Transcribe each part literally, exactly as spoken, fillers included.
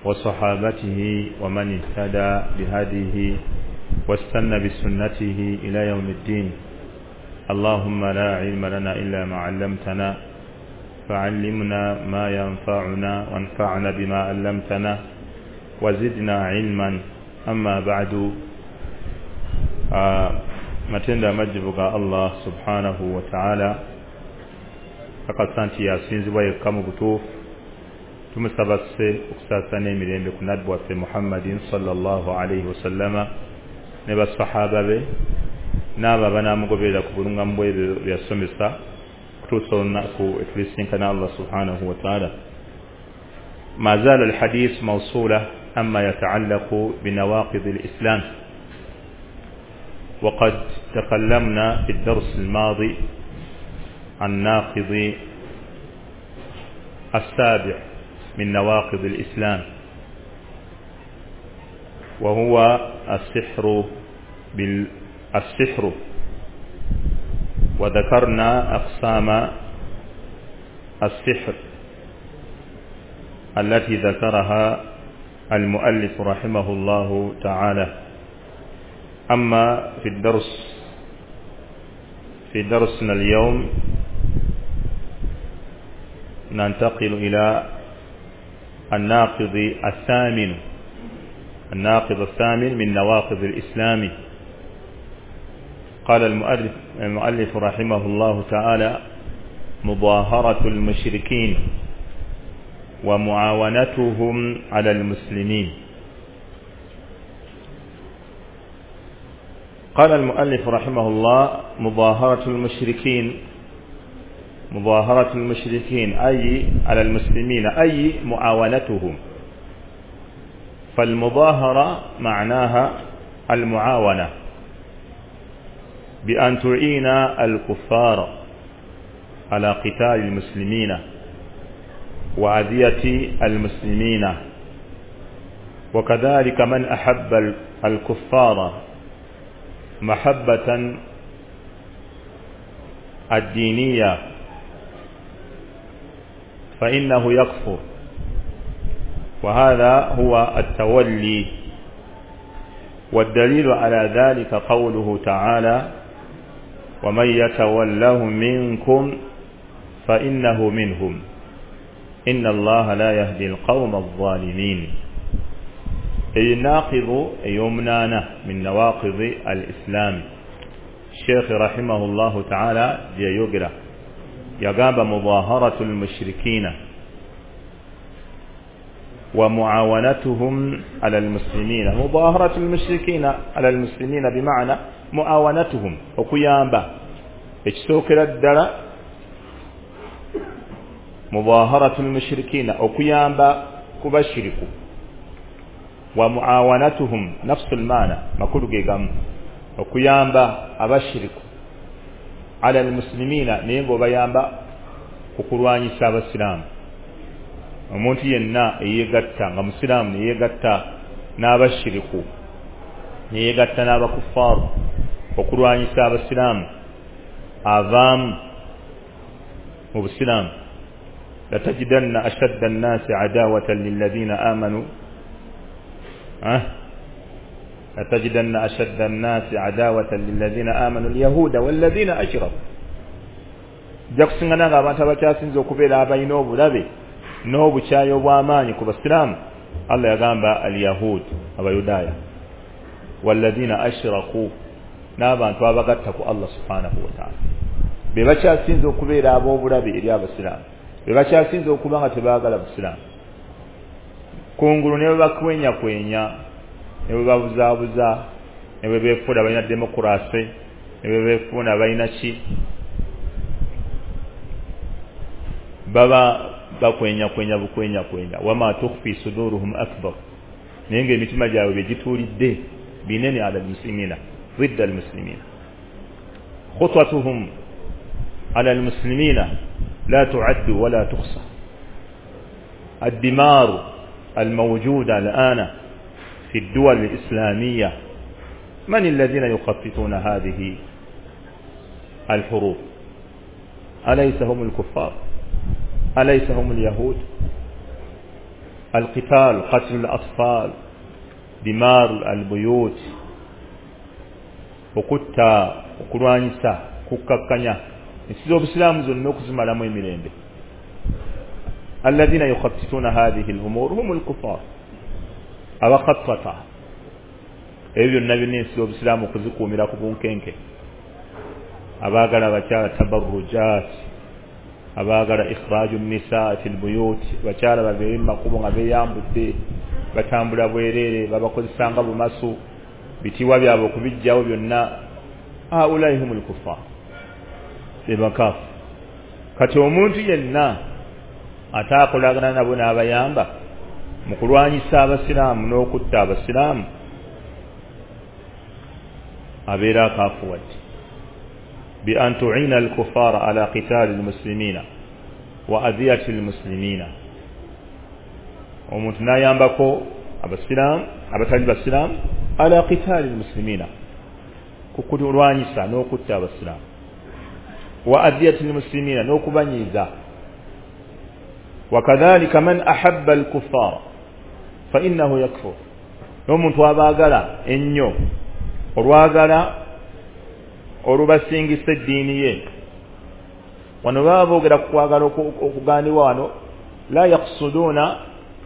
وصحابته ومن اهتدى بهديه واستنى بسنته إلى يوم الدين. اللهم لا علم لنا إلا ما علمتنا فعلمنا ما ينفعنا وانفعنا بما علمتنا وزدنا علما. أما بعد آه matenda amajibu ga Allah subhanahu wa ta'ala akasanti yasinzibwa yekka mu butuufu tumusaba se okusasana emirembe ku nabbi waffe Muhammadin sallallahu alayhi wasallama ne basahaba be n'abo abanaamugoberera ku bulungamu bw'ebyo byasomesa kutuusa olunaku etulisinkana Allah subhanahu wa ta'ala. ما زال الحديث موصولة عما يتعلق بنواقض الإسلام، وقد تكلمنا في الدرس الماضي عن ناقض السابع من نواقض الإسلام وهو السحر بالسحر، وذكرنا أقسام السحر التي ذكرها المؤلف رحمه الله تعالى. أما في الدرس في درسنا اليوم ننتقل إلى الناقض الثامن الناقض الثامن من نواقض الإسلام. قال المؤلف, المؤلف رحمه الله تعالى: مظاهرة المشركين ومعاونتهم على المسلمين. قال المؤلف رحمه الله: مظاهرة المشركين مظاهرة المشركين أي على المسلمين أي معاونتهم. فالمظاهرة معناها المعاونة، بأن تعين الكفار على قتال المسلمين وأذية المسلمين. وكذلك من أحب الكفار محبة الدينية فإنه يكفر، وهذا هو التولي. والدليل على ذلك قوله تعالى: ومن يتولهم منكم فإنه منهم إن الله لا يهدي القوم الظالمين. أي ناقض يمنانا من نواقض الإسلام. الشيخ رحمه الله تعالى يقرأ يقام مظاهرة المشركين ومعاونتهم على المسلمين. مظاهرة المشركين على المسلمين بمعنى معاونتهم وقيامة اجسوكر الدرى. مظاهرة المشركين وقيامة كبشركوا، ومعاونتهم نفس المعنى مكولو جيغام وقيامة أبشركوا على المسلمين نيغو بيامة kukulwanya abasiraamu. Omuntu yenna eyegatta nga musiraamu eyegatta n'abashiriku eyegatta n'abakuffaaru okulwanyisa abasiraamu avaamu mu busiraamu. latajidanna ashadda an-naasi adaawatan lilladhiina aamanuu latajidanna ashadda an-naasi adaawatan lilladhiina aamanuu al-yahuuda walladhiina ashraku. jja kusingana nga abantu abakyasinza okubeera abalina obulabe n'obukyayi obw'amaanyi ku basiraamu. Allah yagamba al-yahud abayudaaya walladhiina ashraku, n'abantu abagatta ku Allah subhanahu wa ta'ala, be bakyasinza okubeera ab'obulabe eri abasiraamu, be bakyasinza okuba nga tebaagala busiraamu. Kungulu ne bwe bakwenya kwenya, ne bwe babuzaabuza, ne bwe beefuula balina demokrasi, ne bwe beefuula balina ki, baba bakwenya kwenya bukwenya kwenya. wama tukhfi suduruhum akbar, naye ng'emitima gyabwe begituulidde binene ala almuslimina ضد المسلمين. خطوتهم على المسلمين لا تعد ولا تحصى. الدمار الموجودة الآن في الدول الإسلامية، من الذين يخططون هذه الحروب؟ أليس هم الكفار؟ أليس هم اليهود؟ القتال قتل الأطفال دمار البيوت okutta okulwanyisa kukakkanya ensi z'obusiraamu zonna okuzimalamu emirembe alladhina yukhattituna hadhihi al-umur hum al-kuffar abakhattata ebyo byonna byonna ensi z'obusiraamu okuzikuumira ku bunkenke abaagala abakyala tabarrujat abaagala ikhraju an-nisaa fil buyut bakyala babeere mu makubo nga beeyambudde batambula bwereere babakozesanga bumasu bitiwa byabo okubijjawo byonna haulai humul kuffar ebakafu kati omuntu yenna ataakolagana nabo n'abayamba mu kulwanyisa abasiraamu n'okutta abasiraamu abeera akaafuwadde bi an tu'ina al-kuffara ala qitali al-muslimina wa adhiyati al-muslimina omuntu n'ayambako abasiraamu abatali basiraamu ala qitali al-muslimina kukulwanyisa n'okutta abasiraamu wa adhiyati al-muslimina n'okubanyiza wakadhalika man ahabba al-kuffara fa innahu yakfur n'omuntu abaagala ennyo olwagala olubasingisa eddiini ye wano baba boogera ku kwagala okugaanibwa wano la yaqsuduuna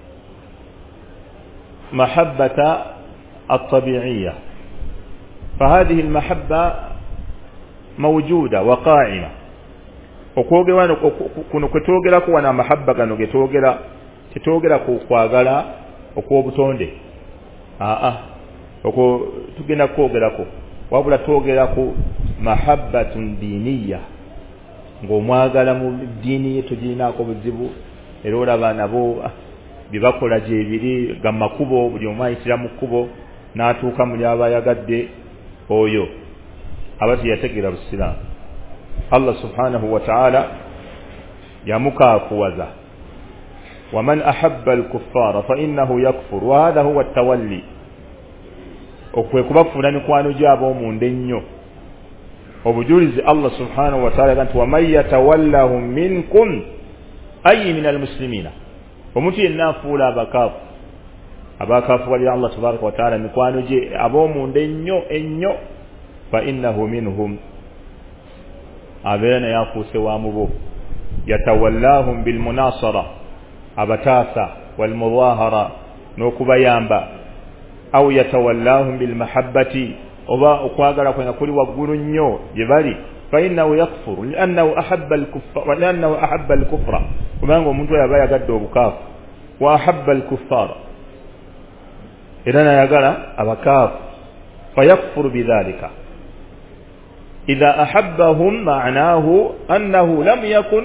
mahabbata الطبيعية فهذه المحبة موجودة وقائمة okwogera kuno kwetwogera ku wana mahabba gano getwogera tetwogera ku kwagala okw'obutonde aa okwo tugenda kwogerako wabula twogera ku mahabbatun diniya ng'omwagala mu ddiini ye tugirinaako buzibu era olaba nabo byebakola gyebiri ga makubo buli omu ayitira mu kkubo n'atuuka muli abayagadde oyo aba teyategeera busiraamu Allah subhanahu wa ta'ala yamukaakuwaza waman ahabba al-kuffara fa innahu yakfur wa hadha huwa at-tawalli okwe kubafuula mikwano gyabo omunda ennyo obujulizi Allah subhanahu wa ta'ala nti waman yatawallahum minkum ay min al-muslimina omuntu yenna afuula abakaafu abakaafu wali Allah tabaraka wa ta'ala mikwano gye ab'omunda ennyo ennyo fa innahu minhum abeera naye afuuse waamu bo yatawallahum bilmunasara abataasa walmudahara n'okubayamba au yatawallahum bilmahabbati oba okwagala kwenga kuli waggulu nnyo gye bali fa innahu yakfuru liannahu ahabba al-kuffara liannahu ahabba al-kufra kubanga omuntu oyo aba yagadde obukaafu wa ahabba al-kuffara era nayagala abakaafu fayakfuru bidhalika إذا أحبهم معناه أنه لم يكن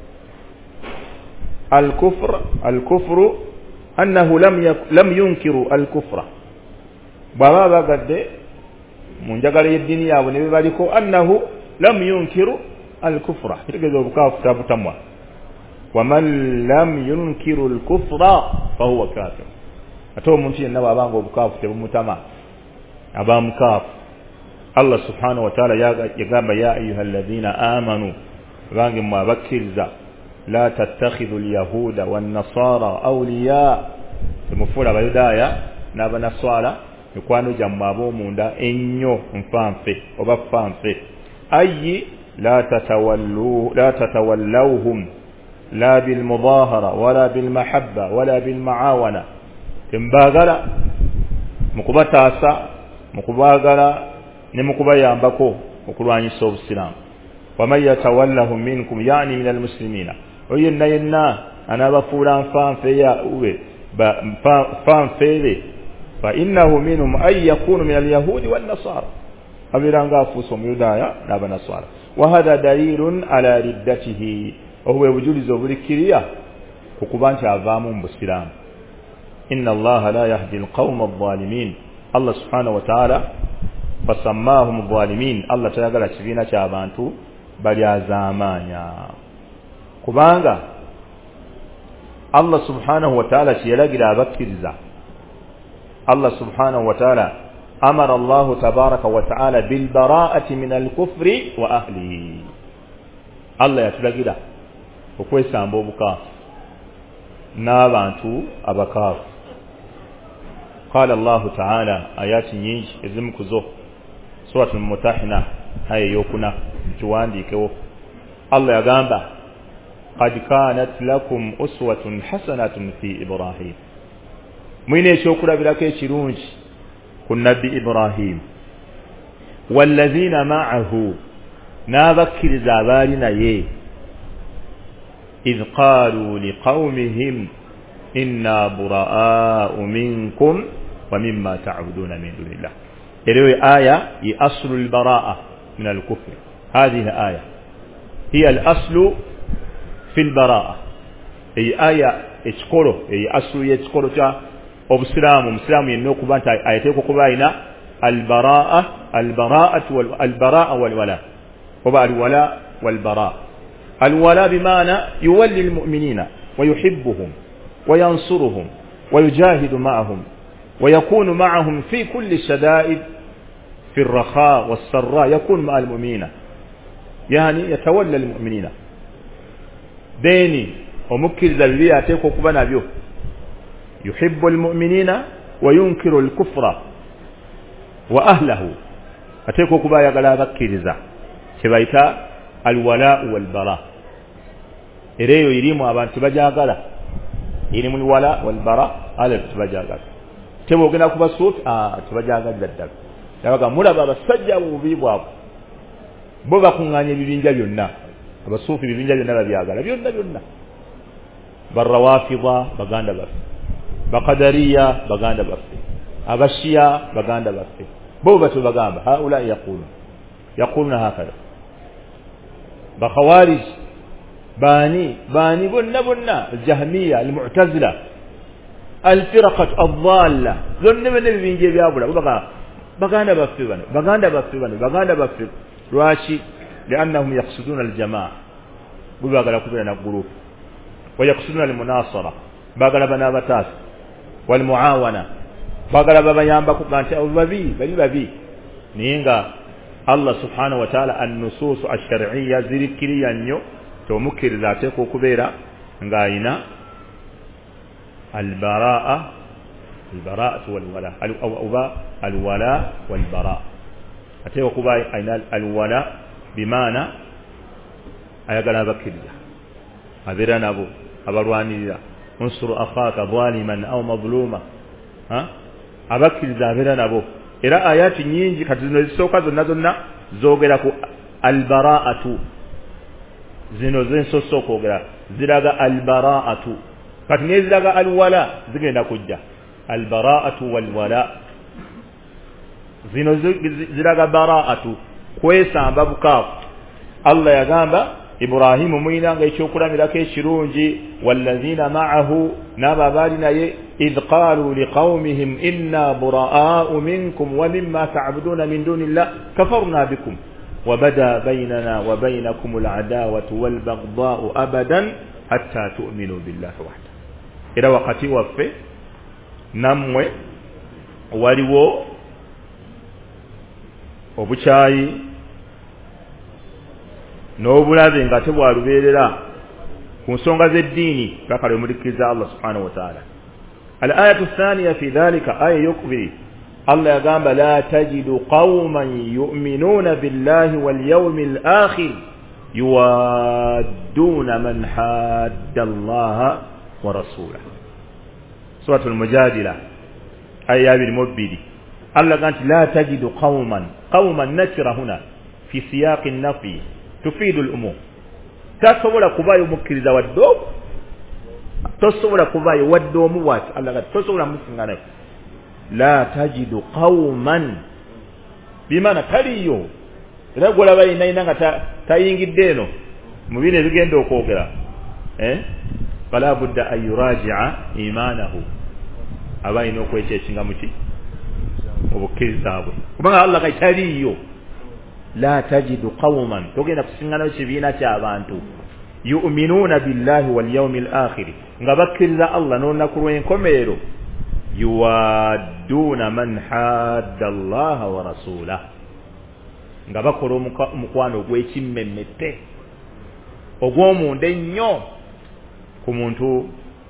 الكفر الكفر أنه لم يك لم ينكر الكفر بابا قد من جعل الدنيا ونبي أنه لم ينكر الكفر ومن لم ينكر الكفر فهو كافر أتو منشي النبى أبان بكاف تبو متما أبان كاف الله سبحانه وتعالى يقام يا أيها الذين آمنوا رانجم ما بكرزا لا تتخذوا اليهود والنصارى أولياء المفولة بيدايا نابا نصارى يقوانوا جمابو موندا إنيو مفانفي وبفانفي أي لا تتولوا لا تتولوهم لا بالمظاهرة ولا بالمحبة ولا بالمعاونة تنباغلا مكبتاسا مكباغلا نمكبايامبako okulwanyisa obusiraamu waman yatawallahum minkum yani min almuslimina oyenna yenna anabafuula nfanfeya uwe fanfeere fa innahu minhum ay yakunu min alyahudi wannasara abiranga afuusa omuyudaaya n'abanasara wa hadha dalilun ala riddatihi obuwe bujulizi obulikiriya okuba nti avaamu mu busiraamu inna allaha la yahdi alqawma adh-dhalimin Allah subhanahu wa ta'ala fasammahum dhalimin Allah tayagala kibiina ky'abantu bali azaamanya kubanga Allah subhanahu wa ta'ala kiyalagira abakkiriza Allah subhanahu wa ta'ala amara Allah tabaraka wa ta'ala bil bara'ati min al kufri wa ahlihi Allah yatulagira okwesamba obukaafu n'abantu abakaafu. Qala Allahu ta'ala, ayati nyingi ezimu kuzo suratul Mumtahina aya yokuna tuwandiikewo. Allah yagamba qad kanat lakum uswatun hasanatun fi Ibrahim, mwine ekyokulabirako ekirungi ku nabbi Ibrahim wallazina ma'ahu, n'abakkiriza abaali naye, idh qaalu liqawmihim inna buraa'u minkum wa mimma ta'buduna min dunillah. Elewe aya yi aslu al-baraa'a min al-kufr. Hadhihi aya hiya al-aslu fi al-baraa'a. Ay aya ekikolo, ay aslu y'ekikolo kya obusilamu. Musilamu yenna okuba nti ayateekwa okuba alina al-baraa'a, al-baraa'atu wal al-baraa'a wal wala, oba al-wala wal baraa'a. Al-wala bimaana yuwalli al-mu'minina wa yuhibbuhum وينصرهم ويجاهد معهم ويكون معهم في كل الشدائد، في الرخاء والسراء يكون مع المؤمنين، يعني يتولى المؤمنين. ديني ومكر ذلبية أتيكو كبنا بيو، يحب المؤمنين وينكر الكفر وأهله، أتيكو كبا يقلا ذكر ذا شبايتا الولاء والبراء. إليه يريم أبان تبجا قلا ilimu alwala walbara ala tubajaga tebo gena kuba sufi ah tubajaga dadda yabaga mulaba abasajja bubibwa bo bakunganye bibinja byonna abasufi bibinja byonna babyagala byonna byonna barawafidha baganda bafe baqadariya baganda bafe abashia baganda bafe bo batu bagamba haula yaqulu yaquluna hakala bakhawarij باني باني بنا بنا الجهمية المعتزلة الفرقة الضالة ذن من الذين جاب أبولا بقى بقانا بفبنا بقانا بفبنا بقانا بفب راشي لأنهم يقصدون الجماعة بقى لكبرنا الجروب ويقصدون المناصرة بقى لبنا بتاس والمعاونة بقى لبنا يامبكو كانت أو ببي ببي ببي نينغا الله سبحانه وتعالى النصوص الشرعية ذكريا نيو ومكر ذاتك وكبيرة غاينا البراءة البراءة والولاء أو أو الولاء والبراء أتي وكباي أين الولاء بمعنى أيقنا بكر أبيرنا أبو أبرواني ذا انصر أخاك ظالما أو مظلوما ها أبكر ذا أبيرنا أبو إلى آيات نينجي كتزنو سوكا زنا زنا زوجلك البراءة zino zenso sokogera ziraga albara'atu kati ne ziraga alwala zigenda kujja albara'atu walwala zino ziraga bara'atu kwesamba bukafu. Allah yagamba Ibrahimu mwinanga ekyokulamira ekirungi wallazina ma'ahu nababalina ye idh qalu liqaumihim inna buraa'u minkum wa mimma ta'buduna min dunillah kafarna bikum وبدا بيننا وبينكم العداوة والبغضاء أبدا حتى تؤمنوا بالله وحده. إلى وقت وفي نموي ولو وبشاي نوبلاذي ngate bwalubeerera ku nsonga z'eddiini kakale omulikiriza Allah subhanahu wa ta'ala. Al-ayatu ath-thaniya fi dhalika aya yokubiri Allah yagamba la tajidu qauman yu'minuna billahi wal yawmil akhir yuwadduna man hadda Allah wa rasulahu. Suratul Mujadila aya bil mubidi. Allah ganti la tajidu qauman qauman nakira huna fi siyaq an-nafi tufidu al-umum. Tasobola kubayo mukiriza waddo tosobola kubayo waddo muwati Allah ganti tosobola musingana la tajidu qauman bimana taliyo era gola bayina inanga ta tayingidde eno mubine bigenda okwogera eh fala budda an yuraji'a imanahu abayina okwekyekinga muki obukkiriza bwe kubanga Allah kay taliyo la tajidu qauman togenda kusingana ekibiina ky'abantu yu'minuna billahi wal yawmil akhir nga bakkiriza Allah n'olunaku lw'enkomerero yuwadduna man hadda Allah wa rasulahu nga bakola omukwano ogw'ekimmemmette ogw'omunda ennyo ku muntu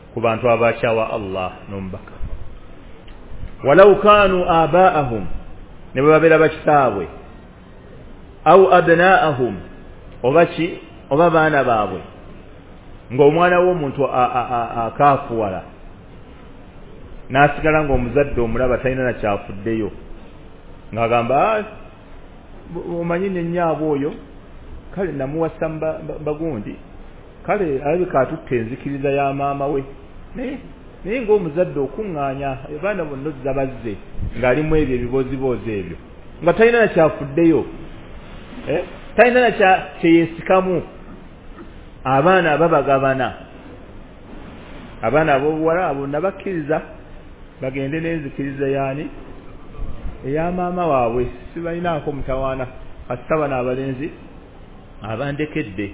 ku bantu abakyawa Allah n'omubaka walau kanu abaahum ne babeera bakitaabwe au abnaahum oba ki oba baana baabwe ng'omwana w'omuntu akaafuwala n'asigala ng'omuzadde omulaba talina na kyafuddeyo ng'agamba omanyi ne nnyaabwe oyo kale namuwasa bagundi kale alabika atutte enzikiriza ya maama we naye naye ng'omuzadde okuŋŋaanya abaana bonna ozza bazze ng'alimu ebyo ebiboozibozi ebyo nga talina na kyafuddeyo talina na kyeyeesikamu abaana babagabana abaana ab'obuwala abo nabakkiriza bagende n'enzikiriza yaani eya maama waabwe sibalinaako mutawaana kasita bano abalenzi abandekedde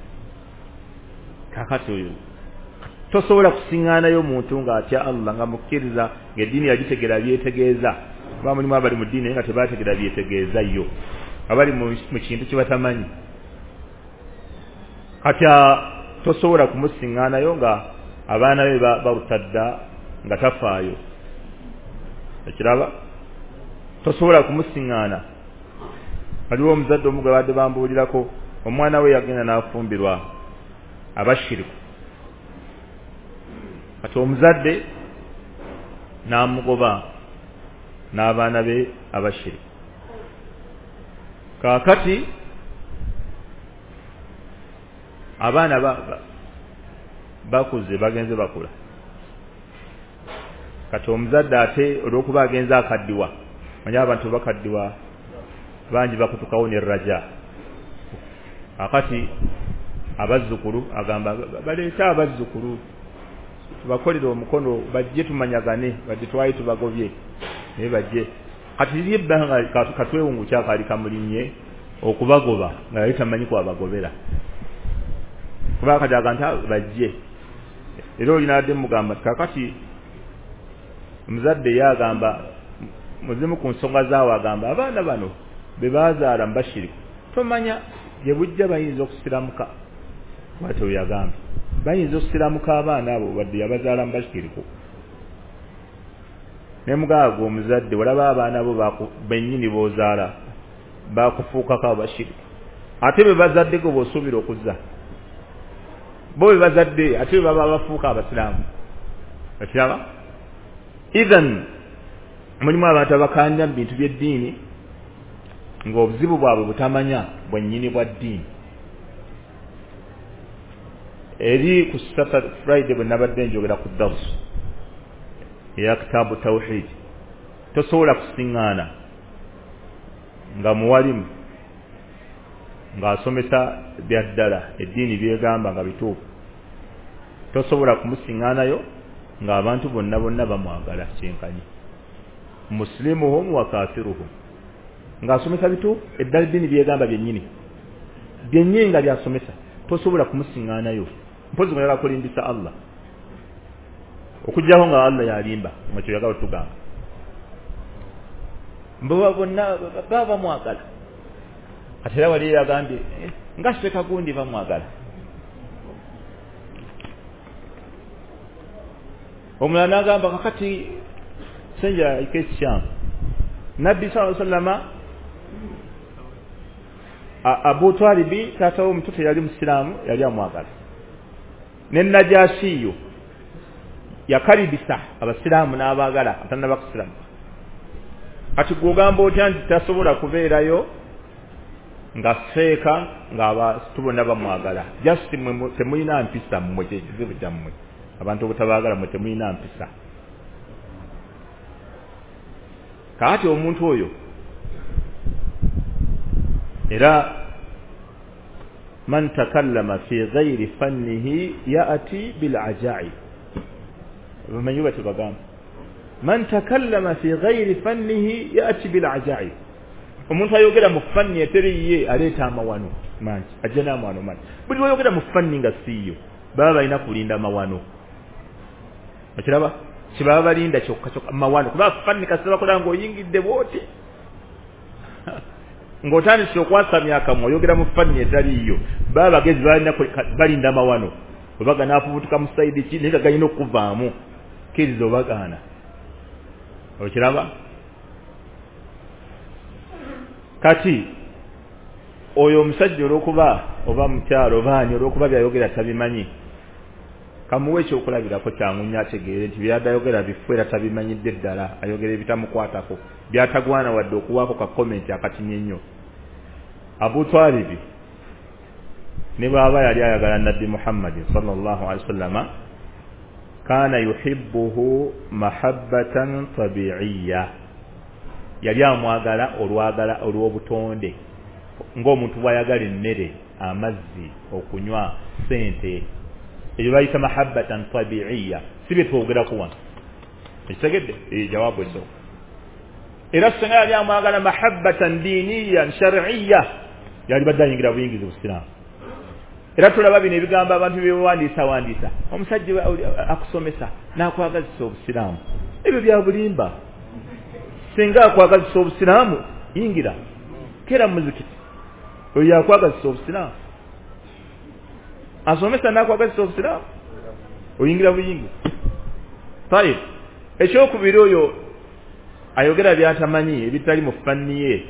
kakati oyo tosobola kusiŋŋaanayo omuntu ng'atya Allah nga mukkiriza ng'eddiini yagitegera byetegeeza ba mulimu abali mu ddiini nga tebategera byetegeeza yo abali mu kintu kye batamanyi katya tosobola kumusiŋŋaanayo nga abaana be balutadda nga tafaayo ekiraba tosobola kumusiŋŋaana waliwo omuzadde omu gwe badde bambuulirako omwana we yagenda n'afumbirwa abashiriku kati omuzadde n'amugoba n'abaana be abashiriku kaakati abaana bakuze bagenze bakula kati omuzadde ate olw'okuba agenze akaddiwa manyi abantu bakaddiwa bangi bakutukawo n'erraja akati abazzukulu agamba baleete abazzukulu tubakolere omukono bajje tumanyagane badde twali tubagobye naye bajje kati liri ebbanga katwewungu kyakaali kamulinnye okubagoba nga yali tamanyi kwabagobera kuba kati aganta bajje era olinadde mugamba kakati omuzadde ye agamba muzimu ku nsonga zaawe agamba abaana bano be baazaala mubashiriku tomanya gye bujja bayinza okusiramuka bwatyo bwe yagamba bayinza okusiramuka abaana abo badde yabazaala mubashiriku ne mugaaga omuzadde walaba abaana bo bennyini b'ozaala bakufuukako abashiriku ate be bazaddeko bw'osuubira okuzza bo be bazadde ate be baba bafuuka abasiraamu ekiraba idhan mulimu abantu abakanja mu bintu by'eddiini ng'obuzibu bwabwe butamanya bwennyini bwa ddiini eri ku Saturday Friday bwe nabadde njogera ku darsu eya kitaabu tawhid tosobola kusiŋŋaana nga muwalimu ng'asomesa bya ddala eddiini byegamba nga bituufu tosobola kumusiŋŋaanayo ng'abantu bonna bonna bamwagala kyenkanyi muslimuhum wa kafiruhum ng'asomesa bituufu eddala eddiini byegamba byennyini byennyini nga byasomesa tosobola kumusiŋŋaanayo mpozi nga yagala kulimbisa Allah okujjaho nga Allah yalimba nga kyo yagala tugamba mboba bonna baba bamwagala ate era wali yagambye nga seka gundi bamwagala omulala n'agamba kakati senja ikeshyam nabbi sallallahu alaihi wasallam Abu Talibi taata w'omutoto yali musiraamu yali amwagala ne Najashiyo yakalibisa abasiraamu n'abaagala atanaba kusiraamu ati gwogamba otya nti tasobola kubeerayo nga feeka ng'abantu bonna bamwagala just temulina mpisa mmwe kyekizibu kyammwe abantu obutabaagala mmwe temulina mpisa kaati omuntu oyo era man takallama fi ghairi fannihi ya'ti bil ajaib man yubati bagam man takallama fi ghairi fannihi ya'ti bil ajaib omuntu ayogera mu fanni eteriye aleeta amawano mangi ajana amawano mangi buli ayogera mu fanni nga siyo baba balina kulinda amawano akiraba kibaba balinda kyokka kyokka amawano kuba fanni kasaba kola ngo oyingidde bwoti ng'otandise okwasamya akamwa oyogera mu fanni etaliyo baba bagezi balina balinda amawano obaga nafubutuka mu saidi ki nika gayina okuvaamu kiriza obagaana okiraba kati oyo omusajja olwokuba oba mukyalo obaani olwokuba byayogera tabimanyi kamuwe ekyokulabirako kyangunya ategeere nti byadayogera bifuera tabimanyidde ddala ayogera ebitamukwatako byatagwana wadde okuwaako ka komenti akatinye ennyo Abu Talib ne baba yali ayagala nabbi Muhammad sallallahu alaihi wasallam kana yuhibbuhu mahabbatan tabi'iyya yali amwagala olwagala olw'obutonde ng'omuntu bwayagala emmere amazzi okunywa sente ebyo bayita mahabbatan tabi'iyya sibe twogerako wano ekitegedde ejawabu eso era singa yali amwagala mahabbatan diniyan shar'iyya yali badde ayingira buyingizi busiraamu era tulaba bino ebigambo abantu byewandiisa wandiisa omusajja akusomesa n'akwagazisa obusiraamu ebyo bya bulimba singa akwagazisa obusiraamu yingira kera muzikiti oyo yakwagazisa obusiraamu asomesa n'akwagazisa obusiraamu oyingira buyingi tayib ekyokubiri oyo ayogera byatamanyi ebitali mu fanni ye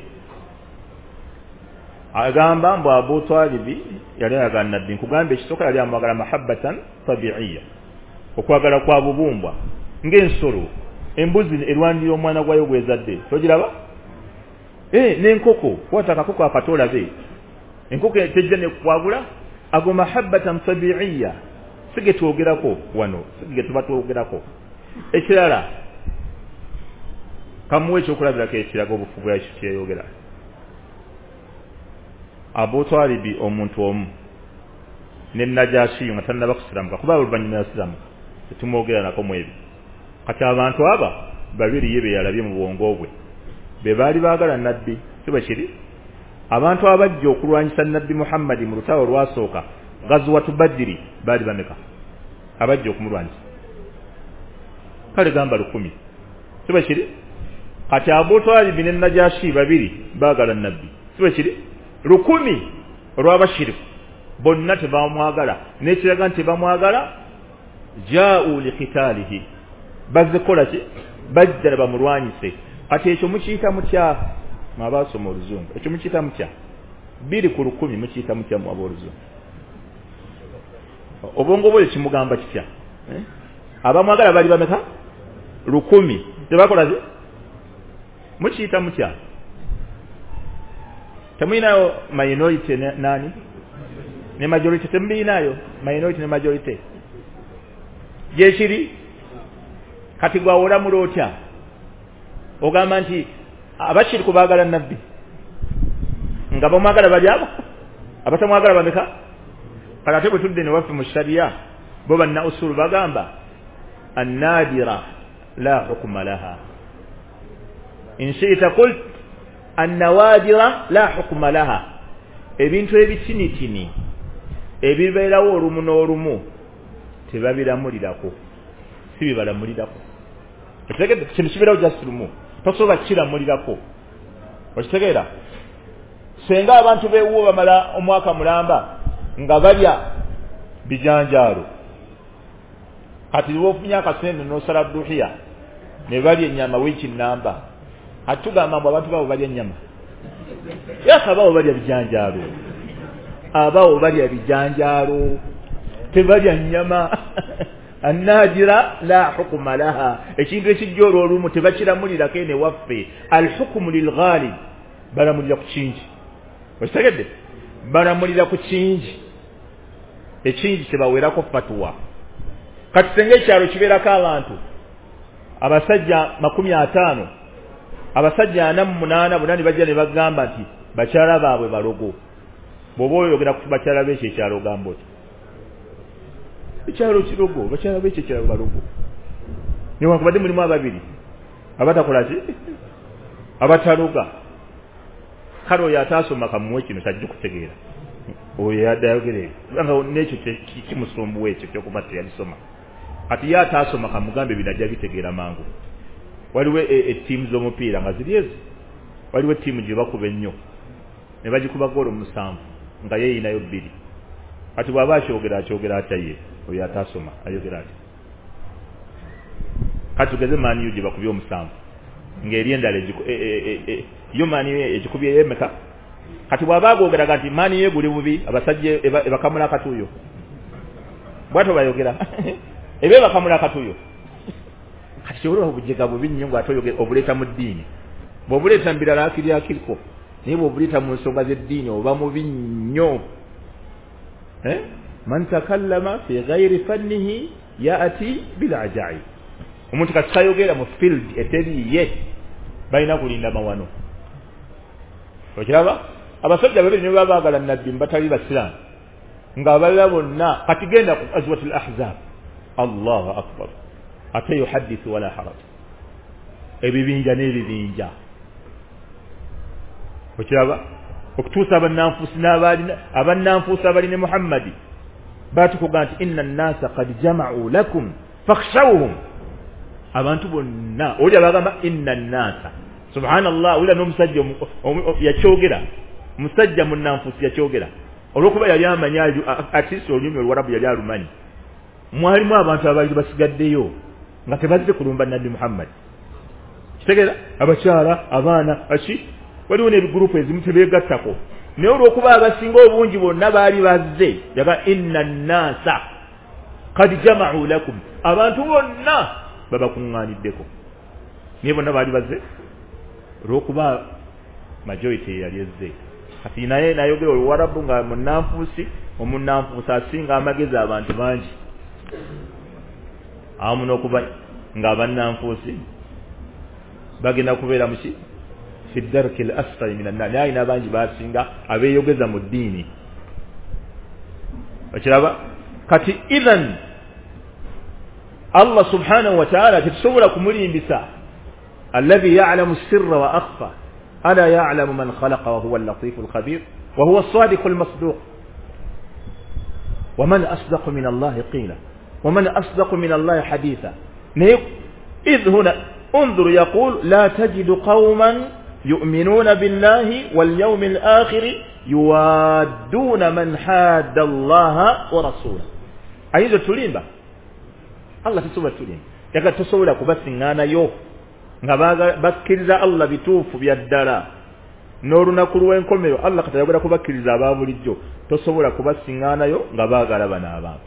agamba mbu Abu Talib yali ayagala nabbi nkugamba ekisooka yali amwagala mahabbatan tabi'iyya okwagala kwa bubumbwa ng'ensolo embuzi erwanira omwana gwayo gwezadde togiraba eh n'enkoko wata akakoko akatolabe enkoko tejja nekwagula ago mahabbatan tabi'iyya sige twogerako wano sige tuba twogerako ekirala kamuwe ekyokulabirako ekiraga obufu bwa ekyo kyeyogera Abu Talib omuntu omu ne Najashi nga tannaba kusiramuka kuba oluvannyuma yasiramuka tetumwogera nako mu ebyo kati abantu aba babiri ye be yalabye mu bwongo bwe be baali baagala nabbi kiba kiri abantu abajja okulwanyisa nabbi Muhammad mu lutalo lwasooka Ghazwatu Badri baali bameka abajja okumulwanyisa kale gamba lukumi kiba kiri kati Abu Talib ne Najashi babiri baagala nabbi kiba kiri lukumi olw'abashirifu bonna tebamwagala n'ekiraga nti bamwagala jaa'u liqitaalihi bazikola ki bajja bamulwanyise kati ekyo mukiyita mutya mwabasoma oluzungu ekyo mukiyita mutya biri ku lukumi mukiyita mutya mwaba oluzungu obwongo bwe kimugamba kitya eh? abamwagala bali bameka lukumi tebakola ki mukiyita mutya temuyinayo minority ne, nani ne majority temuyinayo minority ne majority yekiri kati gwawola mulotya ogamba nti abakiri kubagala nabbi nga bamwagala bali abo abatamwagala bameka kala tebwe tudde ne waffe mu sharia bo banna usulu bagamba an-nadira la hukma laha in shi'ta qult an-nawadira la hukma laha ebintu ebitinitini ebibeerawo olumu n'olumu tebabiramulirako si bibalamulirako okitegedde kintu kibeerawo just lumu tosobola kiramulirako okitegeera senga abantu beewuwo bamala omwaka mulamba nga balya bijanjaalo kati bwofunye akasente n'osala duhiya ne balya ennyama wiiki nnamba ati tugamba mbu abantu baabo balya ennyama yaka abawo balya bijanjaalo abawo balya bijanjaalo tebalya nnyama annajira la hukuma laha ekintu ekijja olwolumu tebakiramulirako ene waffe alhukumu lilghalib baramulira ku kingi okitegedde baramulira ku kingi ekingi tebaweerako fatwa kati senga ekyalo kibeerako abantu abasajja makumi ataano abasajja ana mu munaana bunani bajja ne bagamba nti bakyala baabwe balogo bw'oba oyogera ku bakyala b'ekyo ekyalo ogamba oti ekyalo kirogo bakyala b'ekyo ekyalo balogo newankubadde mulimu ababiri abatakola ki abataloga kale oyo ataasoma kamuwe kino tajja kutegeera oyo yadde ayogere nga n'ekyo kimusumbuwa ekyo kyokuba teyalisoma kati ye ataasoma kamugambe binajja bitegeera mangu waliwo ettiimu z'omupiira nga ziri ezo waliwo ettiimu gye bakuba ennyo ne bagikuba goolo musanvu nga yeeyinayo bbiri ati bwaba akyogera akyogera atyaye oyo atasoma ayogera ati kati tugeze maani yo gye bakubye omusanvu ng'eri endala yo maani egikubye emeka kati bwaba agogeraga nti maani ye guli bubi abasajja ebakamula akatuuyo bwato bayogera ebe bakamula akatuuyo kati kyolwa obujega bubi nnyo ng'ate oyogera obuleeta mu ddiini bw'obuleeta mu birala akiri akiriko naye bw'obuleeta mu nsonga z'eddiini oba mubi nnyo man takallama fi ghayri fannihi yaati bil ajaib omuntu kati kayogera mu field eteriye balina kulinda mawano okiraba abasajja babiri ne babaagala nabbi mbatali basiraamu ng'abalala bonna kati genda ku azwatul ahzab allahu akbar ate yuhaddithu wala haraj ebibinja n'ebibinja okiraba okutuusa abannanfuusi n'abalina abannanfuusi abali ne muhammadi baatukuga nti inna nnaasa qad jama'u lakum fakhshawhum abantu bonna oli abagamba inna nnaasa subhanallah wula n'omusajja yakyogera musajja munnanfuusi yakyogera olw'okuba yali amanya atisi olulimi olwarabu yali alumanyi mwalimu abantu abaali basigaddeyo nga tebazze kulumba nabbi muhammad kitegeera abakyala abaana aki waliwo n'ebigurupu ezimu tebeegattako naye olw'okuba abasinga obungi bonna baali bazze yaga inna nnaasa qad jama'u lakum abantu bonna babakuŋŋaaniddeko naye bonna baali bazze olw'okuba majority yali ezze kati naye nayogera oluwarabu nga munnanfuusi omunnanfuusi asinga amagezi abantu bangi awamu n'okuba ng'abannanfuusi bagenda kubeera muki fi darki al-asfali min an-nar naye ayina bangi basinga abeeyogeza mu ddiini okiraba kati idhan Allah subhanahu wa ta'ala tetusobola kumulimbisa alladhi ya'lamu sirra wa akhfa ala ya'lamu man khalaqa wa huwa al-latif al-khabir wa huwa as-sadiq al-masduq wa man asdaqu min Allah qila wa man asdaqu min Allah haditha idh huna انظر يقول لا تجد قوما يؤمنون بالله واليوم الآخر يوادون من حاد الله ورسوله أيضا تلينبا الله تسوى تلين يقول تسوى لك بس نانا يو bakkiriza Allah bituufu bya ddala n'olunaku lw'enkomero Allah kati ayagala kubakkiriza aba bulijjo tosobola kubasiŋŋaanayo nga baagala bano abantu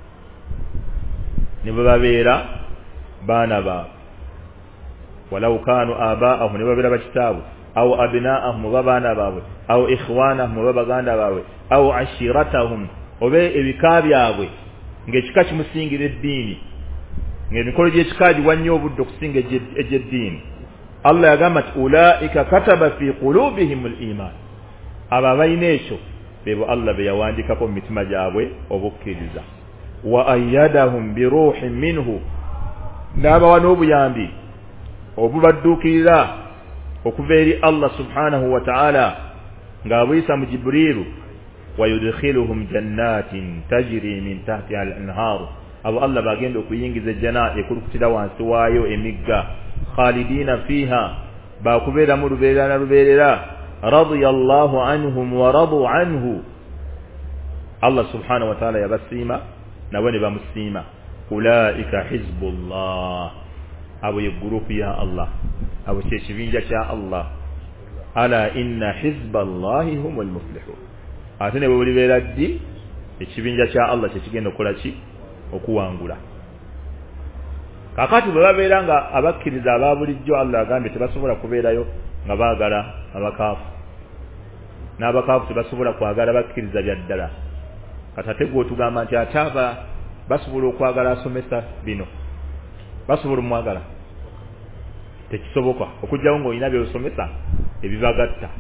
ne bwe babeera baana baabwe walau kaanu abaahum ne babeera bakitaabwe aw abnaahum oba baana baabwe aw ikhwaanahum oba baganda baabwe aw ashiratahum oba ebika byabwe ng'ekika kimusingira eddiini ng'emikolo gy'ekika giwa nnyo obudde okusinga egy'eddiini Allah yagamba nti ulaika kataba fi qulubihim al-iman abo abalina ekyo bebo Allah be yawandiikako mu mitima gyabwe obukkiriza wa ayyadahum bi ruuhin minhu n'abawa n'obuyambi obubadduukirira okuva eri Allah subhanahu wa ta'ala ng'abuyisa mu Jibriilu wa yudkhiluhum jannatin tajri min tahtiha al-anhaaru abo Allah bagenda okuyingiza ejjana ekulukutira wansi waayo emigga khalidina fiha bakubeera mu lubeerera na lubeerera radiyallahu anhum wa radu anhu Allah subhanahu wa ta'ala yabasiima nabo ne bamusiima ulaika hizbullah abo ye gurupu ya Allah abo kye kibinja kya Allah ala inna hizballahi humul muflihun ate ne bwe bulibeera ddi ekibinja kya Allah kye kigenda okukola ki okuwangula kakati bwe babeera nga abakkiriza aba bulijjo Allah agambye tebasobola kubeerayo nga baagala abakaafu n'abakaafu tebasobola kwagala bakkiriza bya ddala kati ate gwe otugamba nti ate aba basobola okwagala asomesa bino basobola omwagala tekisoboka okujjawo ng'olina byosomesa ebibagatta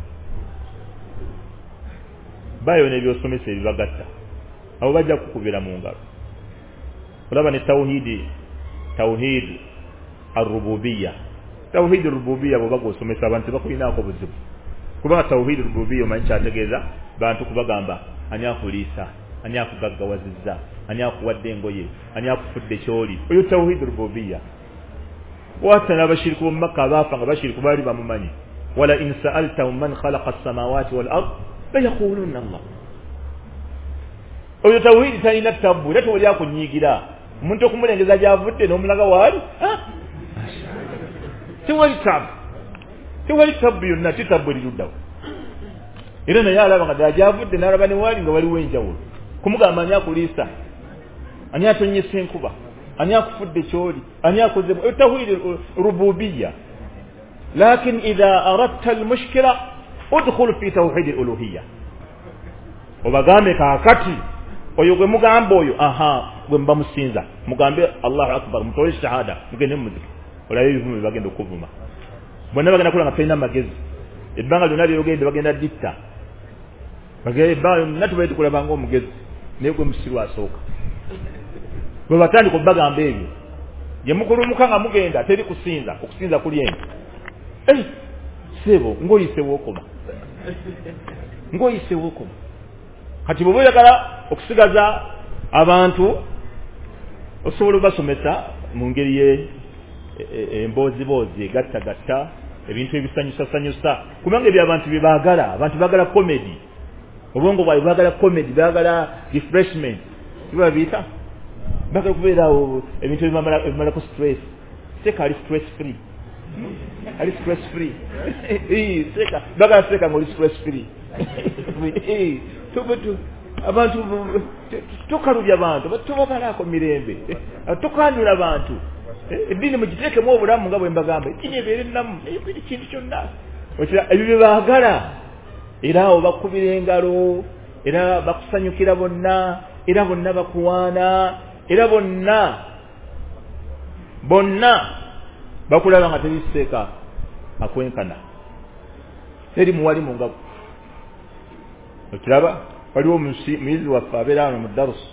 bayo n'ebyosomesa ebibagatta abo bajja kukubira mu ngalo olaba ne tawhidi tawhid ar-rububiyya tawhid ar-rububiyya bwe bagosomesa abantu bakulinaako buzibu kubanga tawhid ar-rububiyya omanyi kyategeeza bantu kubagamba ani akuliisa ani akugaggawazizza ani akuwadde engoye ani akufudde kyoli oyo tawhid ar-rububiyya wata n'abashiriku mu Makka abaafa nga bashiriku baali bamumanyi wala in sa'altahum man khalaqa as-samawati wal ard la yaquluna Allah oyo tawhid talina tabbu leto oli akunyigira omuntu okumulengeza gyavudde n'omulaga waali tewali tabbu tewali tabbu yonna titabbu liruddawo era naye alaba nga ddala gyavudde n'alaba ne waali nga waliwo enjawulo kumugamba ani akuliisa ani atonyesa enkuba ani akufudde kyoli ani akoze tawhid rububiyya lakin idha aradta almushkila udkhul fi tawhid aluluhiyya obagambe kaakati oyo gwe mugamba oyo aha gwe mba musinza mugambe Allahu akbar mutole shahada mugende muziki olayo bivume bagenda okuvuma bonna bagenda kulanga pena magezi ebbanga lyonna lyogende bagenda ditta bagenda ebbanga lyonna tubaye tukulaba ng'omugezi naye gwe musiru asooka bwe batandika obbagamba ebyo gye mukulumuka nga mugenda teri kusinza okusinza kuli eno ei sebo ng'oyisewo okoma ng'oyisewo okoma kati bwe boyagala okusigaza abantu osobola obasomesa mu ngeri ye emboozibozi egattagatta ebintu ebisanyusasanyusa kubanga ebyo abantu bye baagala abantu baagala comedy obwongo bwabwe baagala comedy baagala refreshment kiba biyita baagala kubeerawo ebintu ebimalako stress seka ali stress free ali stress free seka baagala seka ng'oli stress free tubutu abantu tukalubya abantu tubabalako mirembe tukandula abantu eddiini mugiteekemu obulamu nga bwe mbagamba eddiini ebeere namu ebiri kintu kyonna ebyo bye baagala era awo bakubira engalo era bakusanyukira bonna era bonna bakuwaana era bonna bonna bakulaba nga teriseeka akwenkana teri muwali mu ngabo okiraba waliwo omuyizi waffe abeera wano mu darusu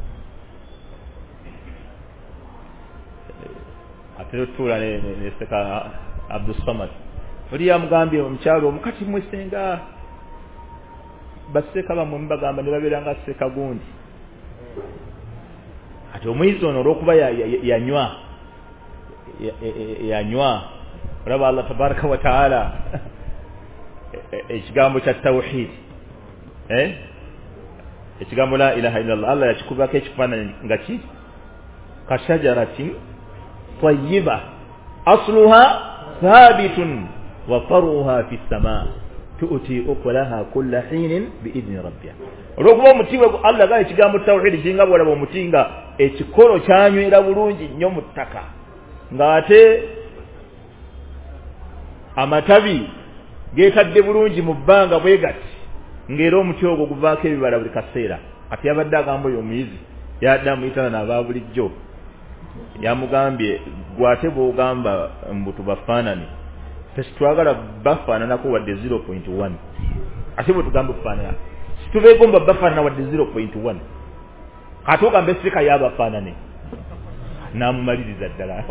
ate otuula neseka Abdussamad oli yamugambye omukyalo omukati mwesenga baseka bamwe mubagamba ne babeera nga seka gundi ati omuyizi ono olw'okuba yanywa yanywa olaba Allah tabaraka wa taala ekigambo kya tawhid eh ekigambo la ilaha illa Allah Allah yakikubako ekifaananyi nga ki kashajaratin tayyiba asluha thabitun wa faruha fi as-samaa tu'ti ukulaha kulla hinin biidni rabbiha olwokuba omuti we Allah ga ekigambo tawhid kinga bwolaba omuti nga ekikolo kyanywera bulungi nnyo mu ttaka ng'ate amatabi geetadde bulungi mu bbanga bwe gati ng'era omuti ogwo guvaako ebibala buli kaseera ati yabadde agamba oyo omuyizi yadde amuyitana n'aba bulijjo yamugambye gwate bw'ogamba mbu tubafaanane tesitwagala bafaananako wadde zero point one ate bwe tugamba okufaanana situbeegomba bafaanana wadde zero point one kati ogamba esseeka y'abafaanane n'amumaliriza ddala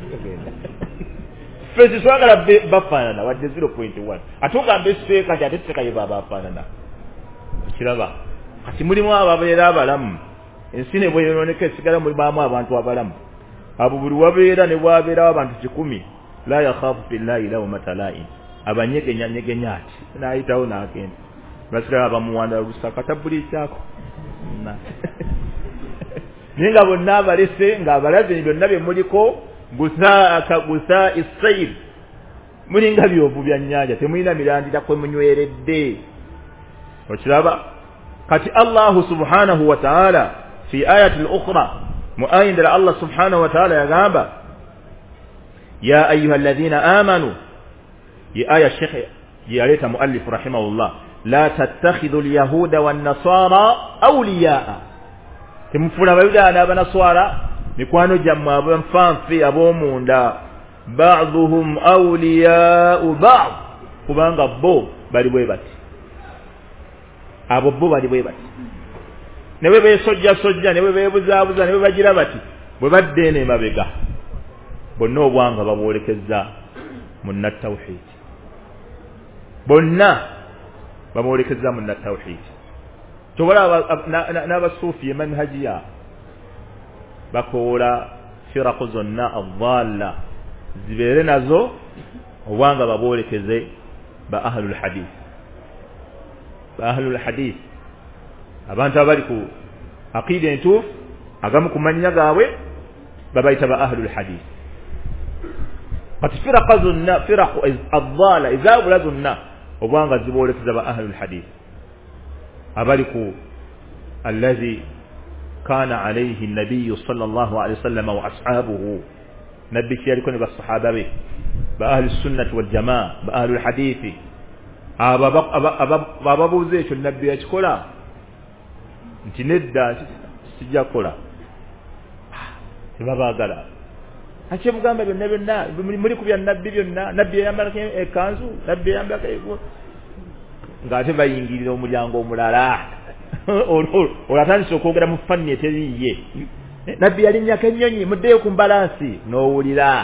ffe titwagala bafaanana wadde zero point one ate ogamba esseeka ti ate esseeka ye baabafaanana kiraba kati mulimu ababeera abalamu ensi ne bweyonooneka esigala mulibaamu abantu abalamu abo buli wabeera ne bwabeerawo abantu kikumi la yakhaafu fillahi lawmata laa'im abanyegenya nyegenya ati naayitawo n'agenda basigala bamuwandala lusaka tabuliikyako naye nga bonna abalese ng'abalaze byonna bye muliko gusaaka gusa isayir mulinga byovu bya nnyanja temulina mirandira kwe munyweredde okiraba kati Allahu subhanahu wa ta'ala fi ayati al-ukhra muayindira Allah subhanahu wa ta'ala yagamba ya ayuha alladhina amanu ya aya sheikh yaleta muallif rahimahullah la tattakhidhu al-yahuda wan-nasara awliya'a temufuna abayuda n'abanaswara mikwano jammwe abanfanfe ab'omunda ba'dhuhum awliya'u ba'd kubanga bo bali bwe bati abo bo bali bwe bati ne bwe beesojja sojja ne bwe beebuzaabuza ne bwe bagira bati bwe badde ene mabega bonna obwanga babwolekezza munna tawhid bonna babwolekezza munna tawhid tobola n'abasuufi manhajiya bakoola firaqu zonna addaalla zibeere nazo obwanga babwolekeze ba ahlul hadith ba ahlul hadith abantu abali ku aqida entuufu agamu ku mannya gaabwe babayita ba ahlul hadith kati firaqa zonna firaqu addaala ezaabula zonna obwanga ziboolekeza ba ahlul hadith abali ku alladhi kana alayhi an-nabiy sallallahu alayhi wasallam wa ashabuhu nabbi yaliko ne basahaba be ba ahlus sunnah wal jamaa ba ahlul hadith aba ababuze ekyo nabbi yakikola nti nedda sijja kola tebabaagala ate mugamba byonna byonna muli ku bya nabbi byonna nabbi yayambala ekanzu nabbi yayambala ng'ate bayingirira omulyango omulala olatandise okwogera mu fanni eteriiye nabbi yalinnyako ennyonyi muddeyo ku mbalansi n'owulira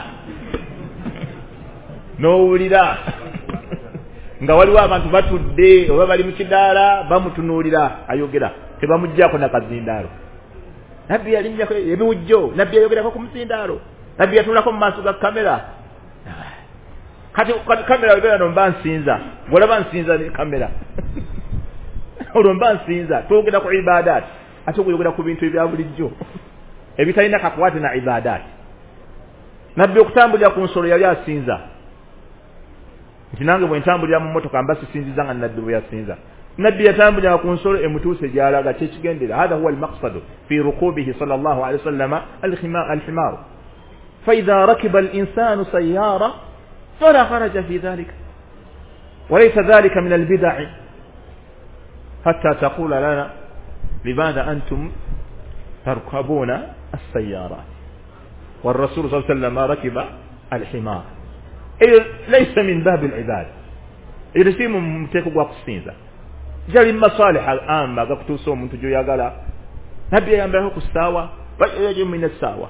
n'owulira nga waliwo abantu batudde oba bali mu kidaala bamutunuulira ayogera tebamuggyako nakazindaalo nabbi yalinnyako ebiwujjo nabbi yayogerako ku muzindaalo nabbi yatunulako mu maaso ga kamera kati kamera webera nomba nsinza ng'olaba nsinza ne kamera olwo mba nsinza twogera ku ibadaati ate okuyogera ku bintu ebya bulijjo ebitalina kakwate na ibadaati nabbi okutambulira ku nsolo yali asinza nti nange bwe ntambulira mu mmotoka mba sisinziza nga nabbi bwe yasinza nabbi yatambulira ku nsolo emutuuse gy'alaga kyekigendera hadha huwa almaqsadu fi rukubihi sallallahu alayhi wasallama alhimaaru فإذا ركب الإنسان سيارة فلا خرج في ذلك وليس ذلك من البدع حتى تقول لنا لماذا أنتم تركبون السيارات والرسول صلى الله عليه وسلم ركب الحمار ليس من باب العباد إذا شيء ممتلك وقصينزا جل المصالح الآن ما قلتوا من تجو يا قال نبي ينبهك الساوى ويجي من الساوى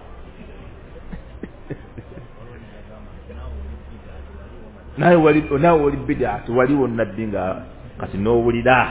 naye wali nawe wali bid'a waliwo nabbi nga kati n'owulira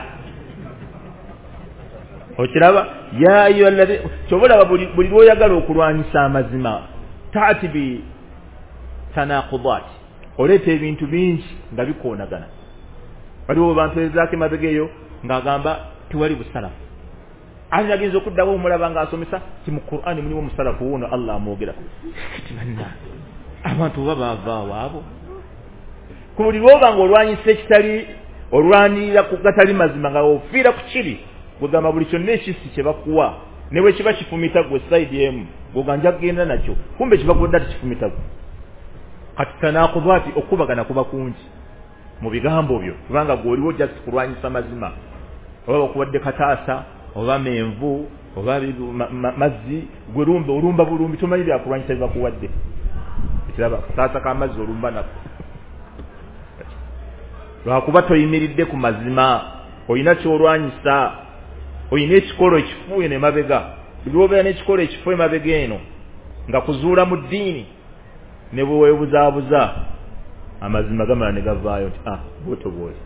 okiraba ya ayyuha alladhi chobola buli lwoyagala okulwanyisa amazima taati bi tanaqudat oleeta ebintu bingi nga bikoonagana waliwo bantu ezaako mabegeyo ng'agamba tiwali busalafu ani agenza okuddawo omulaba ng'asomesa ti mu Qur'ani mulimu omusalafu wuno Allah amwogera kati banna abantu baba baavaawo abo ku buli lwoba ng'olwanyisa ekitali olwanirira ku gatali mazima nga ofiira ku kiri gwegamba buli kyonna ekisi kye bakuwa ne bwe kiba kifumita gwe sayidi emu gweganja kugenda nakyo kumbe kibakodda tikifumita gwe kati tanakudwati okubagana kuba kungi mu bigambo byo kubanga gw'oliwo just kulwanyisa mazima oba okuwadde kataasa oba menvu oba mazzi gwe lumba olumba bulumbi tomanyi byakulwanyisa bibakuwadde ekiraba kataasa k'amazzi olumba nako lwakuba toyimiridde ku mazima olina kyolwanyisa olina ekikolo ekifuuye ne mabega lwobeera n'ekikolo ekifuuye mabega eno nga kuzuula mu ddiini ne bwe weebuzaabuza amazima gamala ne gavaayo nti ah bwoto bwoli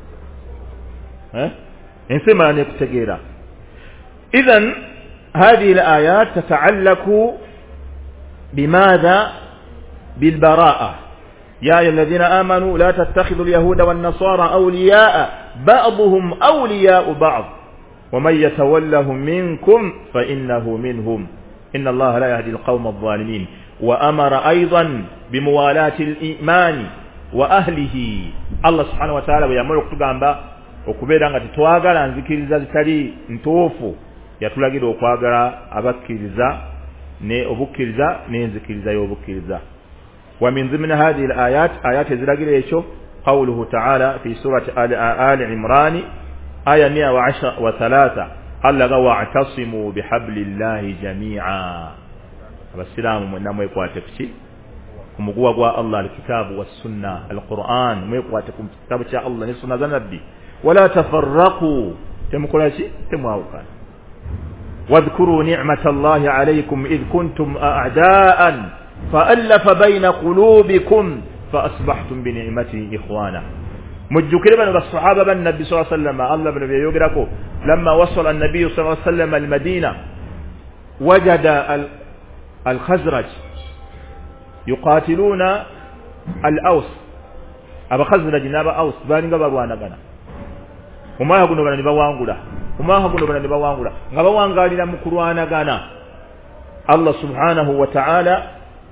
ensi emala nekutegeera idhan هذه الآيات تتعلق بماذا بالبراءة يا أيها الذين آمنوا لا تتخذوا اليهود والنصارى أولياء بعضهم أولياء بعض ومن يتولهم منكم فإنه منهم إن الله لا يهدي القوم الظالمين وأمر أيضا بموالاة الإيمان وأهله الله سبحانه وتعالى ويأمر كتغامبا okubera nga tetwagala nzikiriza zitali ntuufu yatulagira okwagala abakkiriza ne obukkiriza n'enzikiriza y'obukkiriza ومن ضمن هذه الآيات آيات زلاجل يشوف قوله تعالى في سورة آل, آل عمران آية مئة وثلاثة قال واعتصموا بحبل الله جميعا السلام من نمو يقواتك شيء كمقوى الله الكتاب والسنة القرآن مو يقواتكم كتاب شاء الله نسنا ذنبي ولا تفرقوا تمكن شيء تمواوكا واذكروا نعمة الله عليكم إذ كنتم أعداء فألف بين قلوبكم فأصبحتم بنعمته إخوانا مجكر بن الصحابة بن النبي صلى الله عليه وسلم الله بن يقرأكم لما وصل النبي صلى الله عليه وسلم المدينة وجد الخزرج يقاتلون الأوس أبا خزرج نابا أوس باني قبروانا بنا وما يقولون بنا نبا وانقلا umwaka guno bana ne bawangula nga bawangalira mu kulwanagana Allah subhanahu wa ta'ala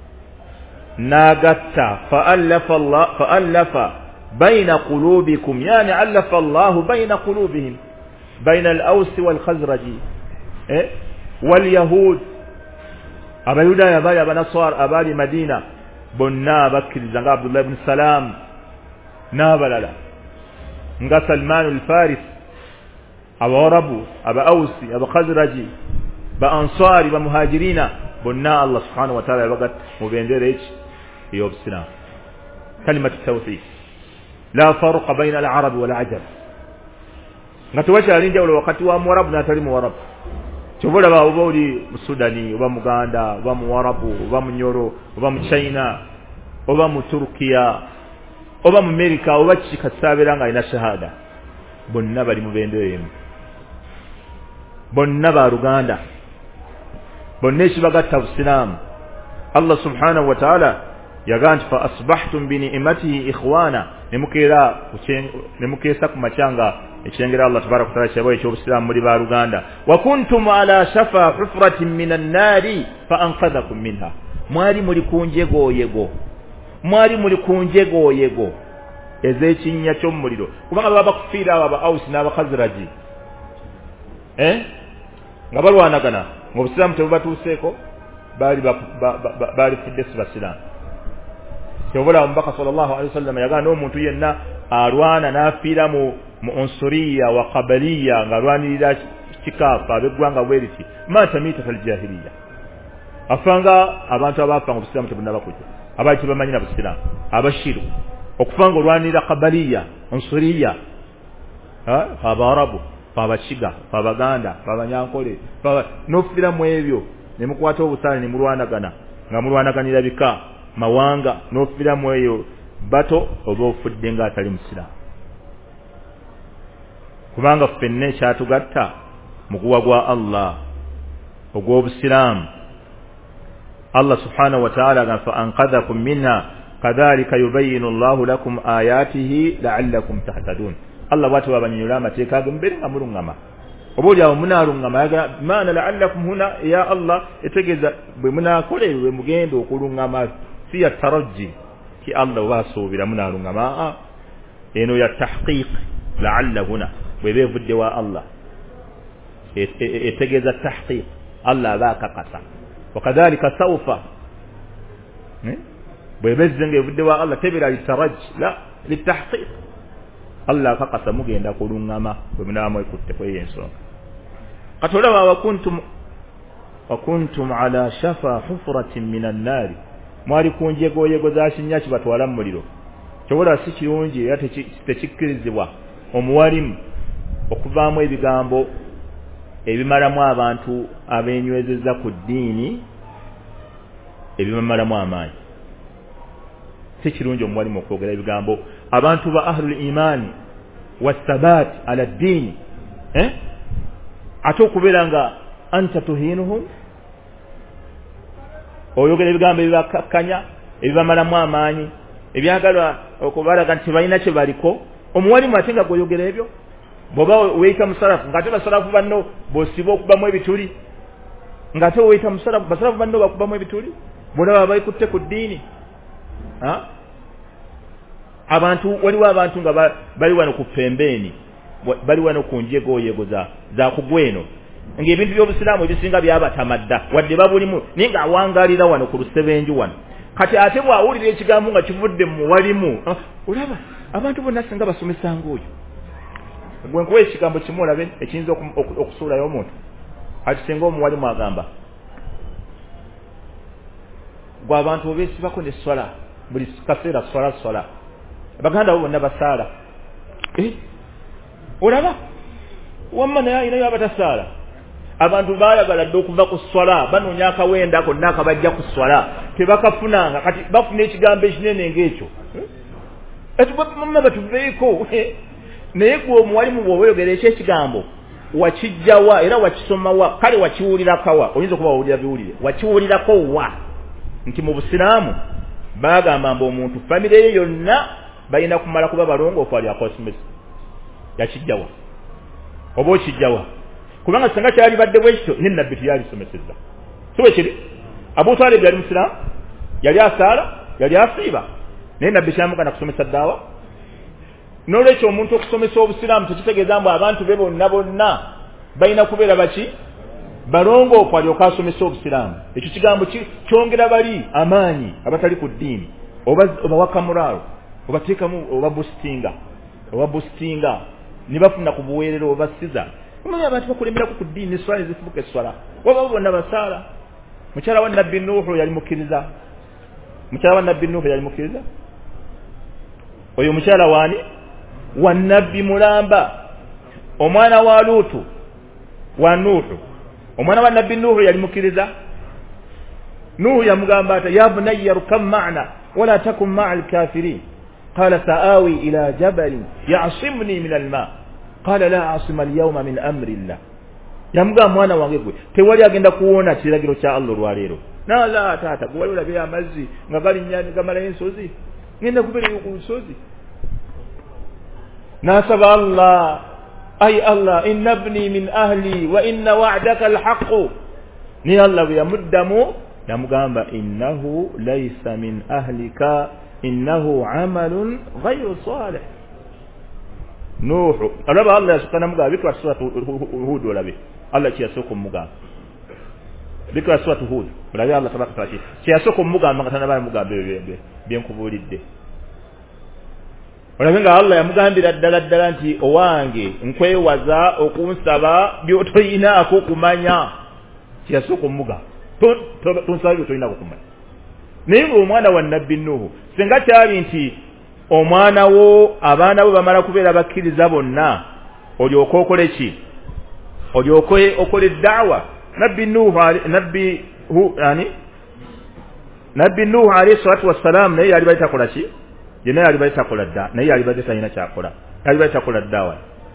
nagatta fa'alafa Allah fa'alafa bayna qulubikum yani alafa Allah bayna qulubihim bayna al-aws wal-khazraj eh wal-yahud abayuda yabaya banaswar abali Madina bonna bakiriza nga Abdullah ibn Salam nabalala nga Salman al-Faris abarabu aba ausi aba khazraji ba ansari ba muhajirina bonna Allah subhanahu wa ta'ala yabagat mubendere iki iyo bisina kalimat tawhid la farqa bayna al-arab wal ajam ngatuwacha alinja ule wakati wa mwarabu na tali mwarabu chobola ba oboli Sudani oba Muganda oba Mwarabu oba Munyoro oba mu China oba mu Turkiya oba mu America oba kikasabira nga ina shahada bonna bali mu bendere yemu bonna ba Ruganda bonna shibagatta Islam Allah subhanahu wa ta'ala yagant fa asbahtum bi ni'matihi ikhwana nemukera nemukesa kumachanga ekyengera Allah tabaraka taala kyabaye ky'obusiramu muri ba Ruganda wa kuntum ala shafa hufratin minan nari fa anqadhakum minha mwali muri kunjego yego mwali muri kunjego yego ezekinya ky'omuliro kubanga baba kufira aba Aus n'aba Khazraji eh nga balwanagana ng'obusiramu tebubatuuseeko bali bali fudde basiramu kyobula omubaka sallallahu alaihi wasallam yagana omuntu yenna alwana n'afiira mu mu unsuriya wa qabaliya ngalwanirira kikafa abegwanga bweriti mata mita fal jahiliya afanga abantu abafa mu Islam tebunaba kujja abaki bamanyira mu Islam abashiru okufanga olwanirira qabaliya unsuriya ha abarabu abashiga abaganda abanyankole nofira mu ebyo nemukwata obusale ne mulwanagana nga mulwanaganira bika mawanga nofira mu eyo bato oba ofudde nga atali musiramu kubanga fenne kyatugatta mukuwa gwa Allah ogw'obusiramu Allah subhanahu wa ta'ala gafa anqadhakum minha kadhalika yubayyinu Allahu lakum ayatihi la'allakum tahtadun Allah watu babanyula amateeka gembere nga mulungama obuli awo munalungama yaga maana la'allakum huna ya Allah etegeza bwe munakolewe mugendo okulungama si ya taraji ki Allah wasubira munalungama eno ya tahqiq la'alla huna bwebe vudde wa Allah etegeza tahqiq Allah baka kasa wakadhalika sawfa bwebe zenge vudde wa Allah tebira litaraj la litahqiq Allah kakasa mugenda kulungama bwe munamwe kutte kwe yensonga katola wa kuntum wa kuntum ala shafa hufratin minan nar mwali kunjego yego za shinya kibatwala mu muliro kyobola si kirungi era tekikirizibwa omuwalimu okuvaamu ebigambo ebimalamu abantu abenywezeza ku ddiini ebimalamu amaanyi si kirungi omuwalimu okwogera ebigambo abantu ba ahlul imani wasabat ala ddiini eh ate okubeera nga anta tuhinuhum oyogera ebigambo ebibakakkanya ebibamalamu amaanyi ebyagalwa okubalaga nti balina kye baliko omuwalimu ate nga goyogera ebyo boba weita musarafu ngate basarafu banno bosiba okubamu ebituli ngate weita musarafu basarafu banno bakubamu ebituli bona bayikutte ku ddiini ha abantu waliwo abantu nga bali wano ku pembeni bali wano ku njego yegoza za kugweno ng'ebintu by'obusiraamu ebisinga byabatamadda wadde babulimu ninga awangalira wano ku lusebenju wano kati ate bwawulira ekigambo nga kivudde mu walimu olaba abantu bonna singa basomesanga oyo gwe nkuwa ekigambo kimu olabe ekiyinza okusuulayo omuntu ati singa omuwalimu agamba gwe abantu obeesibako ne swala buli kaseera swala swala abaganda bo bonna basaala olaba wamma naye inayo abatasaala abantu baayagala dde okuva ku swala banoonya akawenda konna akabajja ku swala tebakafunanga kati bafuna ekigambo ekinene ng'ekyo etubamama batuveeko naye gwe omuwalimu bw'obayogera ekyo ekigambo wakijjawa era wakisomawa kale wakiwulirakawa oyinza okuba wawulira biwulire wakiwulirako wa nti mu busiraamu bagamba mbu omuntu famire ye yonna balina kumala kuba balongoofu ali akosimesi yakijjawa oba okijjawa kubanga sanga kyali badde bwekito ne nabbi tiyali someseza so ekiri Abu Talib yali musiramu yali asaala yali asiiba naye nabbi kyamugana kusomesa daawa n'olwekyo omuntu okusomesa obusiraamu tekitegeeza mbu abantu be bonna bonna balina kubeera baki balongoofu alyoka asomesa obusiraamu ekyo kigambo kyongera bali amaanyi abatali ku ddiini oba obawaka mulaalo obateekamu oba bustinga oba bustinga ne bafuna ku buweerero oba siza omanyi abantu bakulemeraku ku ddiini eswala ezifubuka eswala waba bonna basaala mukyala wa nabbi Nuuhu yali mukkiriza mukyala wa nabbi Nuuhu yali mukkiriza oyo mukyala waani wa nabbi mulamba omwana wa Luutu wa Nuuhu omwana wa nabbi Nuuhu yali mukkiriza Nuuhu yamugamba ati ya bunayya rukam ma'na wala takun ma'al kafirin qala sa'awi ila jabalin ya'simuni min al-ma' qala la 'asima al-yawma min amri Allah yamugamba mwana wange gwe tewali agenda kuwona kiragiro kya Allah olwaleero nala taata gwe wali bya amazzi nga gali nnyanja gamala ensozi ngenda kubere ku nsozi nasaba Allah ay Allah inna ibni min ahli wa inna wa'daka al-haqq ni Allah yamuddamu namugamba innahu laysa min ahlika innahu 'amalun ghayru salih Nuhu alaba Allah subhanahu wa ta'ala bikwa suratu Hud olabe Allah kiyasoko mugamba bikwa suratu Hud olabe Allah tabaraka ta'ala kiyasoko mugamba ngatana bali mugambe bebe byenkubulidde olabe nga Allah yamugambira ddala ddala nti owange nkwewaza okunsaba byotoyina akokumanya kiyasoko mugamba tunsabe byotoyina akokumanya naye omwana wa nabbi Nuhu senga kyali nti omwana wo abaana bo bamala kubeera bakkiriza bonna olyoka okole ki olyoka okole da'wa nabbi Nuhu nabbi hu yani nabbi Nuhu alayhi salatu wassalam naye yali bayitakola ki yena yali bayitakola dda naye yali bayitayina kyakola yali bayitakola da'wa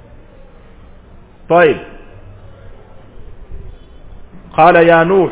طيب قال يا نوح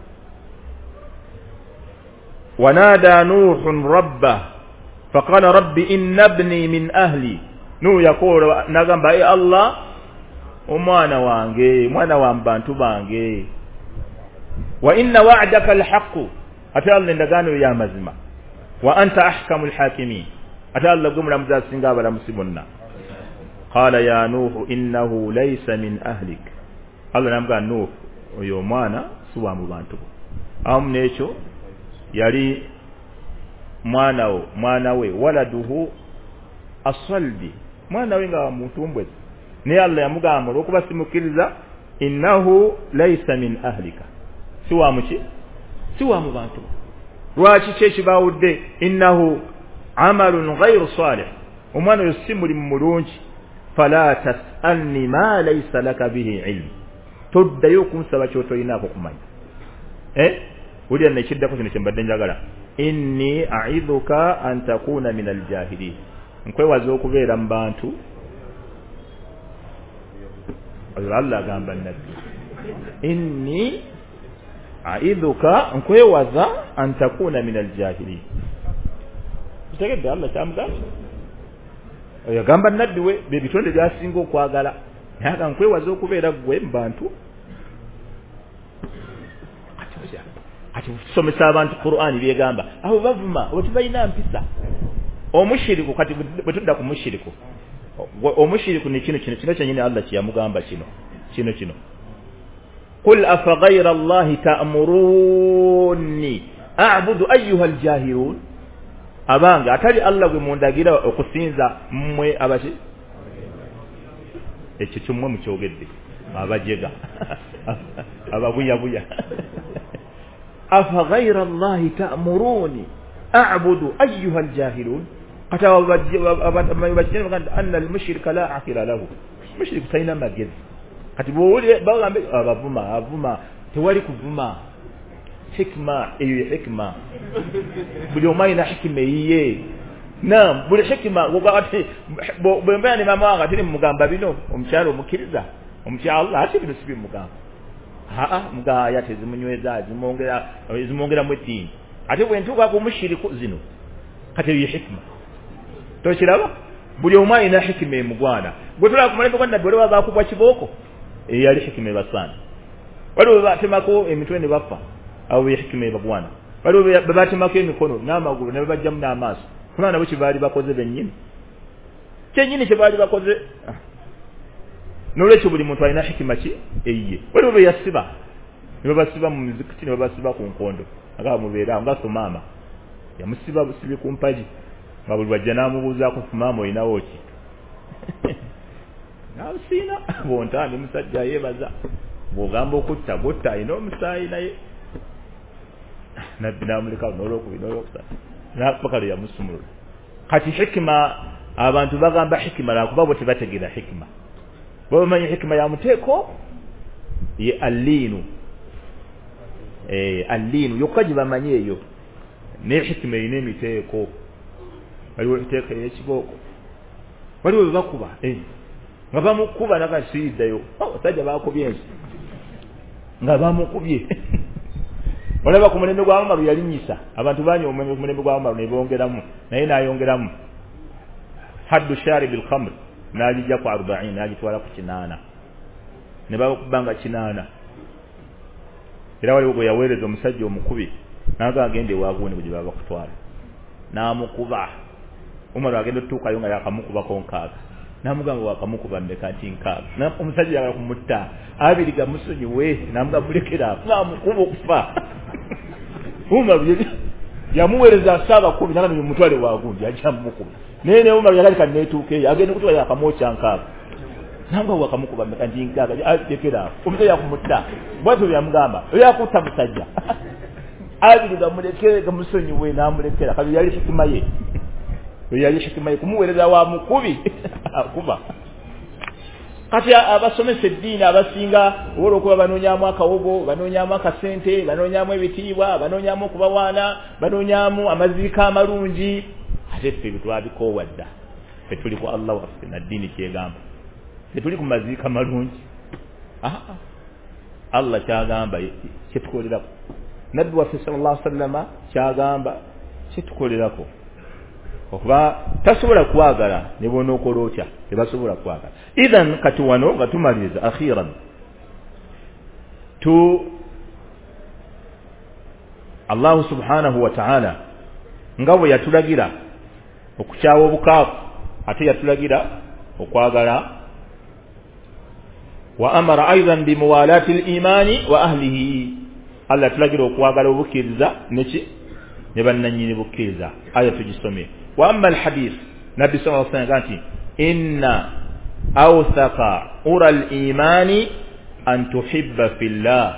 ونادى نوح ربه فقال ربي إن ابني من أهلي نو يقول نغمب أي الله ومانا وانجي مانا وانبانتو بانجي وإن وعدك الحق أتى الله ندغانو يا مزما وأنت أحكم الحاكمين أتى الله قمنا مزاد سنغابا لمسيبنا قال يا نوح إنه ليس من أهلك الله نمغا نوح ويومانا سوى مبانتو أم نيشو يلي mwana wo mwana we waladuhu asalbi mwana we nga mutumbwe ne Allah yamugamba okuba simukiriza innahu laysa min ahlika siwa muki siwa mu bantu lwaki chechi bawudde innahu amalun ghayru salih omwana yosimuli mulungi fala tasalni ma laysa laka bihi ilm toddayo kunsaba kyoto inako kumanya eh uli anne kiddako kino kyembadde njagala inni a'idhuka an takuna min al-jahilin nkwewaza okubeera mu bantu Allah gamba nabbi inni a'idhuka nkwewaza an takuna min al-jahilin kitegedde Allah kyamugamba oyo gamba nabbi we be bitonde byasinga okwagala naye nkwewaza okubeera gwe mu bantu ati somesa abantu Qur'ani byegamba abo bavuma otibayina mpisa omushiriku kati bwetudda ku mushiriku omushiriku ni kino kino kino kyanyine Allah kiyamugamba kino kino kino qul afa ghayra Allah ta'muruni a'budu ayyuha al-jahilun abanga atali Allah gwe mundagira okusinza mmwe abachi ekyo kimwe mukyogedde abajega ababuya buya afa ghayra Allah ta'muruni a'budu ayyuha al-jahilun qata wabajjana anna al-mushrika la aqila lahu mushrik sayna magezi kati bole bagambe abavuma avuma tewali kuvuma hikma eyo hikma buli omayina hikma iye na buli hikma wogati bwembani mama wanga tini mugamba bino omukyalo omukiriza omukyalo Allah ati bino sibi mugamba haa mga yate zimunyweza zimongera zimongera mwetini ate bwentuka ku mushiriku zino kati eyo hikma tokiraba buli omayina hikma emugwana gwe tulaba kumaleko kwanda bole waga kubwa kiboko eyali hikima ebasana waliwo batemako emitwe ne bafa abo hikima ebagwana waliwo batemako emikono n'amagulu ne babajjamu n'amaaso kuna nabo kibaali bakoze bennyini kyennyini kibaali bakoze n'olwekyo buli muntu alina hikima ki eyiye waliwo be yasiba ne babasiba mu mizikiti ne babasiba ku nkondo agaba mubeera nga Sumaama yamusiba busibi ku mpaji nga buli wajja n'amubuuzaako Sumaama olinawo ki n'abusiina bontandi musajja yeebaza bw'ogamba okutta butta alina omusaayi naye nabbi n'amuleka n'olwokubiri n'olwokusatu n'akubakalo yamusumulula kati hikima abantu bagamba hikima lwakuba bo tebategeera hikima bo bamanyi hikima ya muteeko ye alliinu eh alliinu yokka gye bamanyi eyo ne hikima erina emiteeko waliwo emiteeko ey'ekibooko waliwo bwe bakuba eh nga bamukuba nakasiiddayo abasajja baakubye ensi nga bamukubye olaba ku mulembe gwa Umaru yalinyisa abantu banyo omulembe ku mulembe gwa Umaru ne bongeramu naye n'ayongeramu haddu shari bil khamr n'alijja ku arobaini n'agitwala ku kinaana ne bakubanga kinaana era waliwo gwe yaweereza omusajja omukubi n'aga agende waaguuni gye baba bakutwala n'amukuba Umaru agenda otuukayo nga yakamukubako nkaaga n'amugamba wakamukuba mbeka nti nkaaga omusajja yagala kumutta abiri gamusonyiwe n'amugambulekera n'amukuba okufa Umaru yamuweereza asaba kubi n'agamba mutwale waaguuni ajja mukuba naye ne Umaru yagalika neetuuke agenda okutwala yakamwoca nkaaga n'amugamba wakamukuba mbeka nti nkaaga alekera omusajja yakumutta bwatyo byamugamba yakutta musajja abiri gamulekere gamusonyiwe n'amulekera kati yali hikima ye yali hikima ye kumuweereza wa mukubi akuba kati abasomesa eddiini abasinga obola okuba banoonyaamu akawogo banoonyaamu akasente banoonyaamu ebitiibwa banoonyaamu okubawaana banoonyaamu amaziika amalungi ate ffe bitwabikoowa dda ffe tuli ku Allah waffe na ddiini kyegamba ffe tuli ku maziika malungi Allah kyagamba kyetukolerako nabbi waffe sallallahu alaihi wasallama kyagamba kyetukolerako okuba tasobola kwagala ne bona okola otya tebasobola kwagala idhan kati wano nga tumaliriza akhiran tu Allah subhanahu wa ta'ala ngabo yatulagira okukyawa obukaafu ate yatulagira okwagala wa amara aidan bimuwalati al-imani wa ahlihi Allah tulagira okwagala obukiriza neki ne bannanyini bukkiriza aya tugisome wa amma al-hadith nabi sallallahu alaihi wasallam inna awthaqa ura al-imani an tuhibba fillah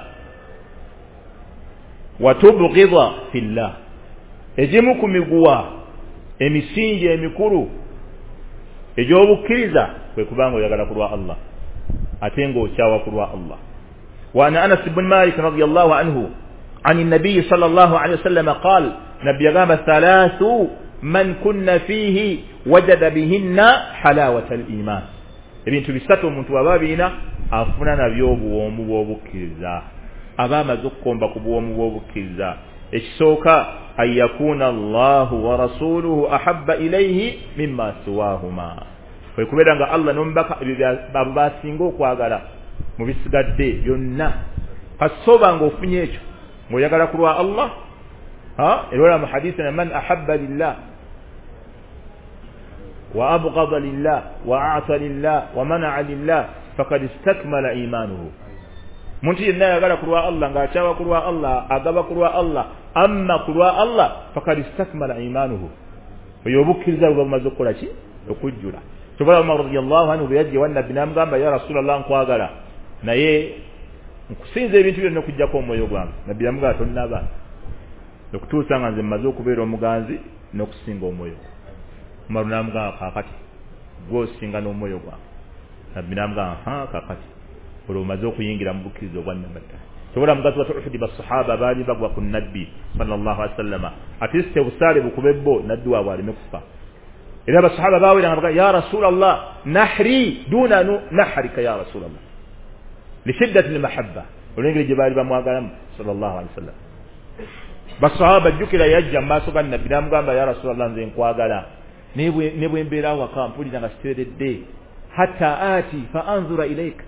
wa tubghidha fillah ejimu kumiguwa emisingi emikuru ejobukkiriza kwe kubanga oyagala kulwa Allah ate ng'okyawa kulwa Allah wa ana Anas ibn Malik radiyallahu anhu عن النبي صلى الله عليه وسلم قال نبي قام ثلاث من كنا فيه وجد بهن حلاوة الإيمان ابن تبستو من توابابينا أفننا بيوبو ومبوبو كيزا أبام زقهم بكبو ومبوبو كيزا الشوكا أن يكون الله ورسوله أحب إليه مما سواهما فيكون بيدان الله نمبك باباسينغو كواغالا مبسغدي يونا فالصوبانغو فنيشو moyagala kulwa Allah ha erola mu hadithina man ahabba lillah wa abghada lillah wa a'ta lillah wa mana'a lillah faqad istakmala imanuhu muntu yenna yagala kulwa Allah ngaachawa kulwa Allah agaba kulwa Allah amma kulwa Allah faqad istakmala imanuhu oyobukiriza bamaze kola ki okujjula tubala Umar radiyallahu anhu yaje wanna binamgamba ya rasulullah nkwagala naye nkusinze ebintu byonna okujjako omwoyo gwange nabbi yamugaa tonnaba okutuusa nga nze mmaze okubeera omuganzi n'okusinga omwoyo Umaru n'amugamba kaakati gwe osinga n'omwoyo gwange nabbi n'amugamba ha kaakati olwo omaze okuyingira mu bukkiriza obwa nnabatta tobola mugazi watu Uhudi basahaba baali bagwa ku nabbi sallallahu alaihi wasallama ate site obusaale bukube bo nabbi waabwe aleme kufa era basahaba baawera nga ya rasulallah nahri duna nahrika ya rasulallah لشدة المحبة ولنجل جبال بمواقلهم صلى الله عليه وسلم basahaba jukira yajja maaso ga nabbi namugamba ya rasulullah nze nkwagala nebwe nebwe mbera waka mpulira nga siteredde hatta ati fa anzura ilayka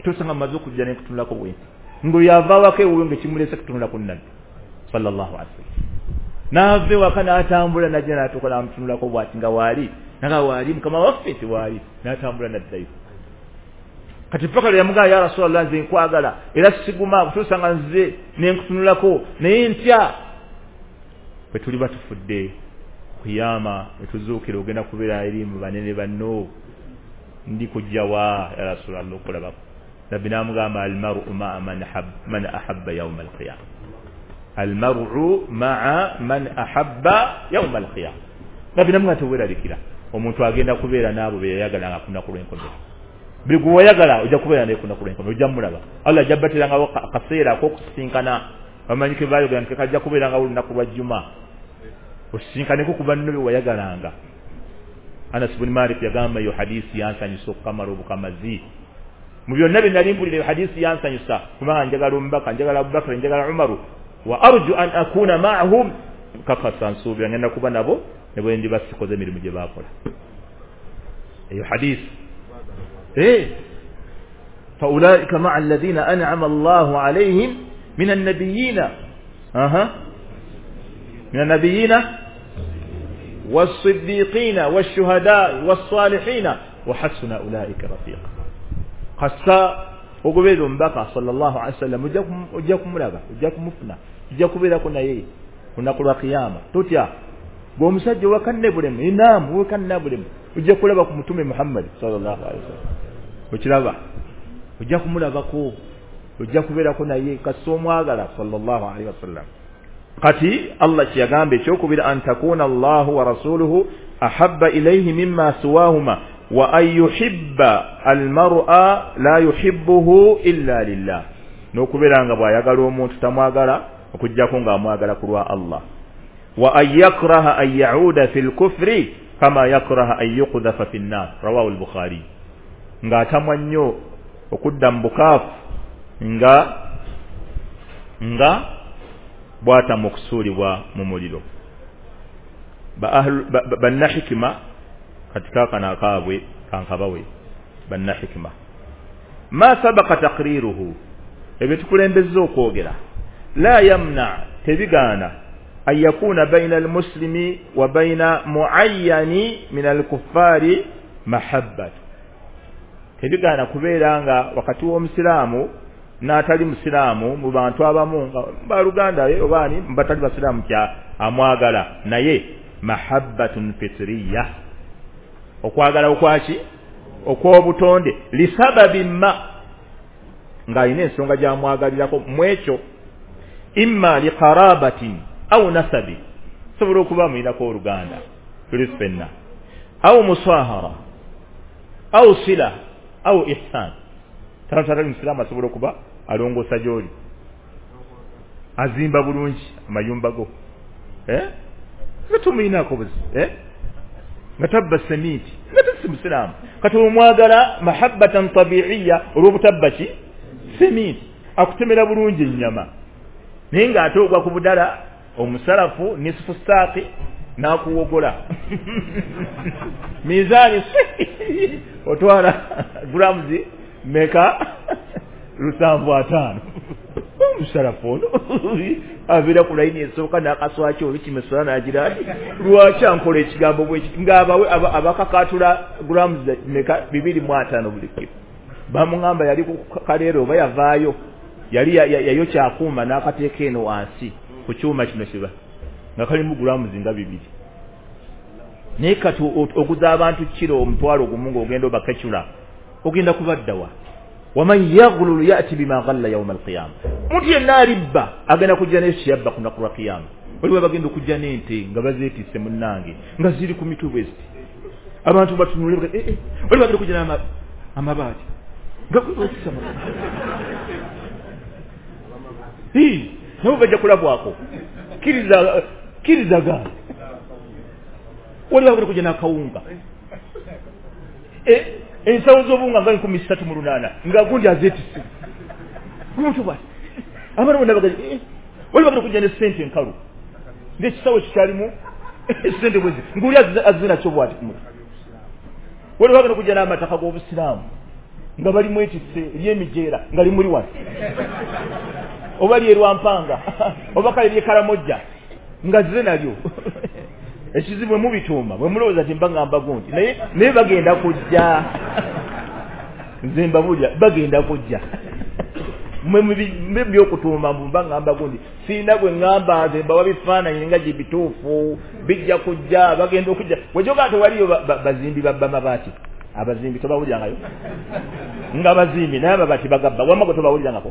tusanga mazuku jane kutunula ko we ngo yava wake uwe ngechimulese kutunula kunnan sallallahu alaihi wasallam nave wakana atambula na jana tukola mtunula ko bwati nga wali nga wali kama wafiti wali natambula na dai kati paka ya mga ya rasulullah nze nkwagala era siguma kutusanga nze nenkutunula ko naye ntya bwe tuli batufudde kuyama etuzuukira ogenda kubeera erimu banene banno ndi kujjawa ya rasulullah okulaba nabbi namugamba almar'u ma'a man ahabba man ahabba yawm alqiyam almar'u ma'a man ahabba yawm alqiyam nabbi namugamba teweeralikira omuntu agenda kubeera n'abo be yayagala nga kuna kulwenkondo buli gwe wayagala ojja kubeera naye kuna kulwenkondo ojja mulaba Allah jabbaterangawo akaseera ak'okusinkana bamanyike baayogera nti kajja kubeera nga olunaku lwa juma osinkaneko ku banno be wayagalanga Anas ibn Malik yagamba yo hadisi yansanyusa okukamala obukamazi mu byonna bye nali mpulira hadisi yansanyusa kubanga njagala Omubaka njagala Abubakar njagala Umaru wa arju an akuna ma'ahum kakasa nsuubira ngenda kuba nabo ne bwe ndi basikoze emirimu gye baakola eyo hadisi eh فأولئك مع الذين أنعم الله عليهم من النبيين أها من النبيين والصديقين والشهداء والصالحين وحسن أولئك رفيقا خاصة وقبيل بقى صلى الله عليه وسلم وجاكم وجاكم ملابا وجاكم مفنا وجاكم بلا كنا يي كنا قرا قيامة توتيا بومسج وكان نبلم ينام وكان نبلم وجاكم لبا كمتوم محمد صلى الله عليه وسلم وكلابا وجاكم ملابا كو وجاكم بلا كنا يي كسوم واغلا صلى الله عليه وسلم قتي الله كيغامبي شوكبير أن تكون الله ورسوله أحب إليه مما سواهما وأن يحب المرء لا يحبه إلا لله نوكبير أن يغالو omuntu tamwagala okujjako nga amwagala kulwa Allah وأن يكره أن يعود في الكفر كما يكره أن يقذف في النار رواه البخاري nga atamwa nnyo okudda mu bukaafu nga nga bwata mukusulibwa mu muliro banna hikima katika kana kabwe kankabawe banna hikima ma sabaka taqriruhu ebitukulembezza okwogera la yamna tebigana an yakuna baina almuslimi wa baina muayyani min alkuffari mahabbat tebigana kubeera nga wakati w'omusiraamu n'atali musiraamu mu bantu abamu baluganda obani mbatali basiraamu kya amwagala naye mahabbatun fitriya okwagala okwaki okw'obutonde lisababi ma nga ine ensonga gyamwagalirako mwekyo imma liqarabatin au nasabi sobola okuba muyinako oluganda tuli ffenna au musahara au sila au ihsan taratari musiraamu asobola okuba alongosa gy'oli azimba bulungi amayumba go eh nga tumuyinako buzi eh nga tabba semiti nga tasi musiraamu kati omwagala mahabbatan tabiiya olw'obutabbaki semiti akutemera bulungi ennyama naye ng'ate ogwa ku budala omusalafu nisfu saaki n'akuwogola mizaani otwala grams meka lusanvu ataano omusalafu ono abeera ku layini esooka n'akaswaki olukimesula n'agira ati lwaki ankola ekigambo bwekiti ng'abawe abakakatula grams meka bibiri mu ataano buli kiro bamuŋŋamba yali ku kaleero oba yavaayo yali yayokya akuuma n'akateeka eno wansi ku kyuma kino kiba nga kalimu grams nga bibiri naye kati oguza abantu kiro omutwalo ogumu ng'ogenda obakecula ogenda kubaddawa waman yaghlul yati bima ghalla yawm alqiyama muti yenna alibba agenda kujja n'ekiyabba ku lunaku lwa qiyama waliwo bagenda okujja n'ente nga bazeetisse munnange nga ziri ku mitwe bweziti abantu batunule eh eh waliwo bagenda okujja n'amabaati nga kuwekisa hii nabo bajja kulabwako kiriza kirizaga waliwo bagenda okujja n'akawunga eh ensawo z'obunga nga nkumi ssatu mu lunaana nga gundi azeetisse omuntu bwati abaana bonna bagazi wali bagenda okujja ne ssente enkalu ng'ekisawo kikyalimu ssente bwezi ng'oli azze nakyo bwati ku mutwe wali bagenda okujja n'amataka g'obusiraamu nga bali mwetisse ly'emijeera nga limuli wano oba lyerwampanga oba kale lyekaramojja nga zize nalyo ekizibu mu bituuma bwe mulowooza nti mba ngamba gundi naye naye bagenda kujja nze mbabulya bagenda kujja mwe byokutuuma mba ngamba gundi siina gwe ngamba nze mbawa bifaananyi nga gye bituufu bijja kujja bagenda okujja wejoga tewaliyo bazimbi babba mabaati abazimbi tobawulyangayo nga bazimbi naye ababaati bagabba wamma gwe tobawulyangako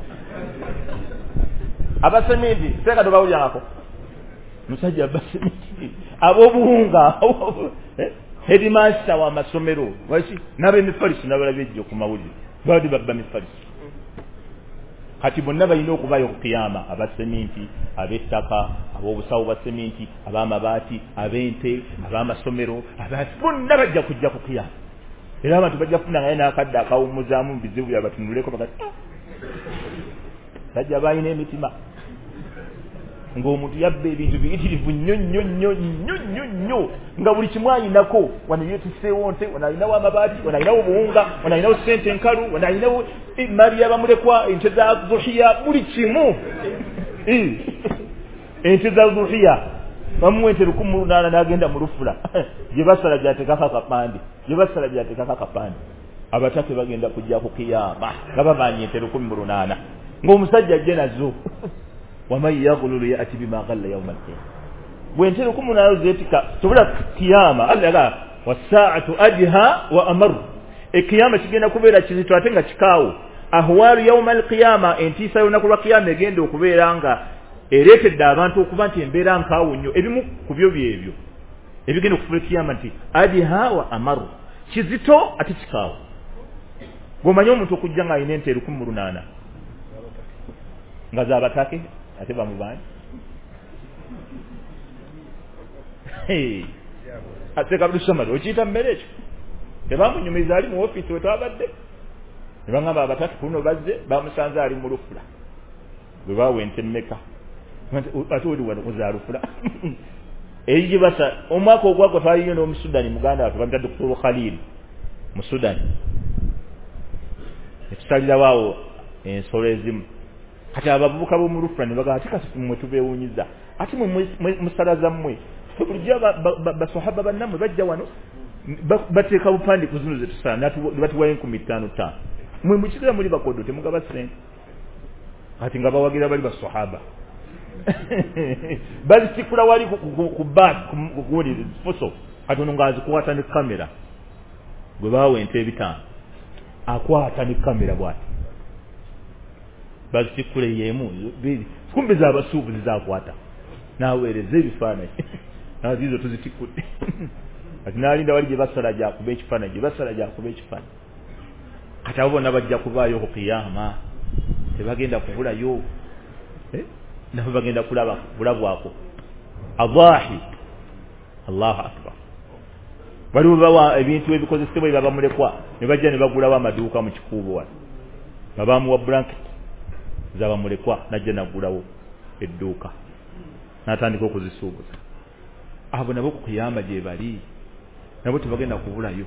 abasementi seeka tobawulyangako musajja abasementi ab'obuwunga headmaster w'amasomero waki n'ab'emifaliso nabalabye ejjo ku mawulire baadi babba mifaliso kati bonna balina okubayo ku kiyama abasementi ab'ettaka ab'obusawo bwa sementi ab'amabaati ab'ente ab'amasomero bonna bajja kujja ku kiyama era abantu bajja kufuna naye n'akadde akawummuzaamu mu bizibu byabatunuleko bagati sajja balina emitima ng'omuntu yabba ebintu biyitirivu nnyo nnyo nnyo nnyo nnyo nnyo nga buli kimu ayinako wano yeetisseewo nte wano ayinawo amabaati wano ayinawo obuwunga wano ayinawo ssente enkalu wano ayinawo emali y'abamulekwa ente za zuhiya buli kimu ente za zuhiya bamuwa ente lukumi mu lunaana n'agenda mu lufula gye basala gyatekako akapande gye basala gyatekako akapande abatate bagenda kujja ku kiyama nga babaanye ente lukumi mu lunaana ng'omusajja ajje nazo waman yaghlulu yati bima ghalla yawma al-qiyamah bwentero kumunalo zetika tubula kiyama allaga wasaatu adha wa amar ekiyama kigenda kubeera kizito ate nga kikaawo ahwalu yawma al-qiyamah entisa yona kulwa kiyama egenda okubeera nga ereetedde abantu okuba nti embeera nkaawo nnyo ebimu ku byo byebyo ebigenda okufuula kiyama nti adha wa amar kizito ate kikaawo gomanya omuntu okujja nga ayina ente lukumi mu lunaana nga z'abatake ate bamubani ate kabulusamali okiyita mmere ekyo tebamunyumiza ali mu ofiisi wetwabadde ne baŋŋamba abatatu kuno bazze bamusanze ali mu lufula bwe bawa ente mmeka ate oli wano kuza lufula eyi basa omwaka ogwagwa twaliyo n'omusudani muganda waffe bamita dokitoro khalili mu sudani netusalirawo ensolo ezimu kati abavubuka b'omu lufula ne bagamba ate kasi mmwe tubeewunyiza ate mwe musala zammwe bulijjo basahaba bannammwe bajja wano bateeka bupande ku zino zetusala ne batuwayo enkumi ttaano ttaano mwe mukiseera muli bakodo temugaba ssente kati nga bawagira bali basahaba bazitikula wali ku baasi kuwulira fuso kati ono ng'azikwata ne kamera gwe baawa ente ebitaano akwata ne kamera bwati bazitikule yemu kumbe z'abasuubuzi zakwata n'aweereza ebifaananyi nazizo tuzitikudde kati n'alinda wali gye basala gyakuba ekifaananyi gye basala gyakuba ekifaananyi kati abo bonna bajja kubaayo ku kiyama tebagenda kubulayo nabo bagenda kulaba bulabwako adaahi allahu akbar waliwo bawa ebintu ebikozesebwa ebaba mulekwa ne bajja ne bagulawo amaduuka mu kikuubo wano babamuwa blanket zaba mulekwa najja nagulawo edduuka n'atandika okuzisuubuza abo nabo ku kiyama gye bali nabo tebagenda kubulayo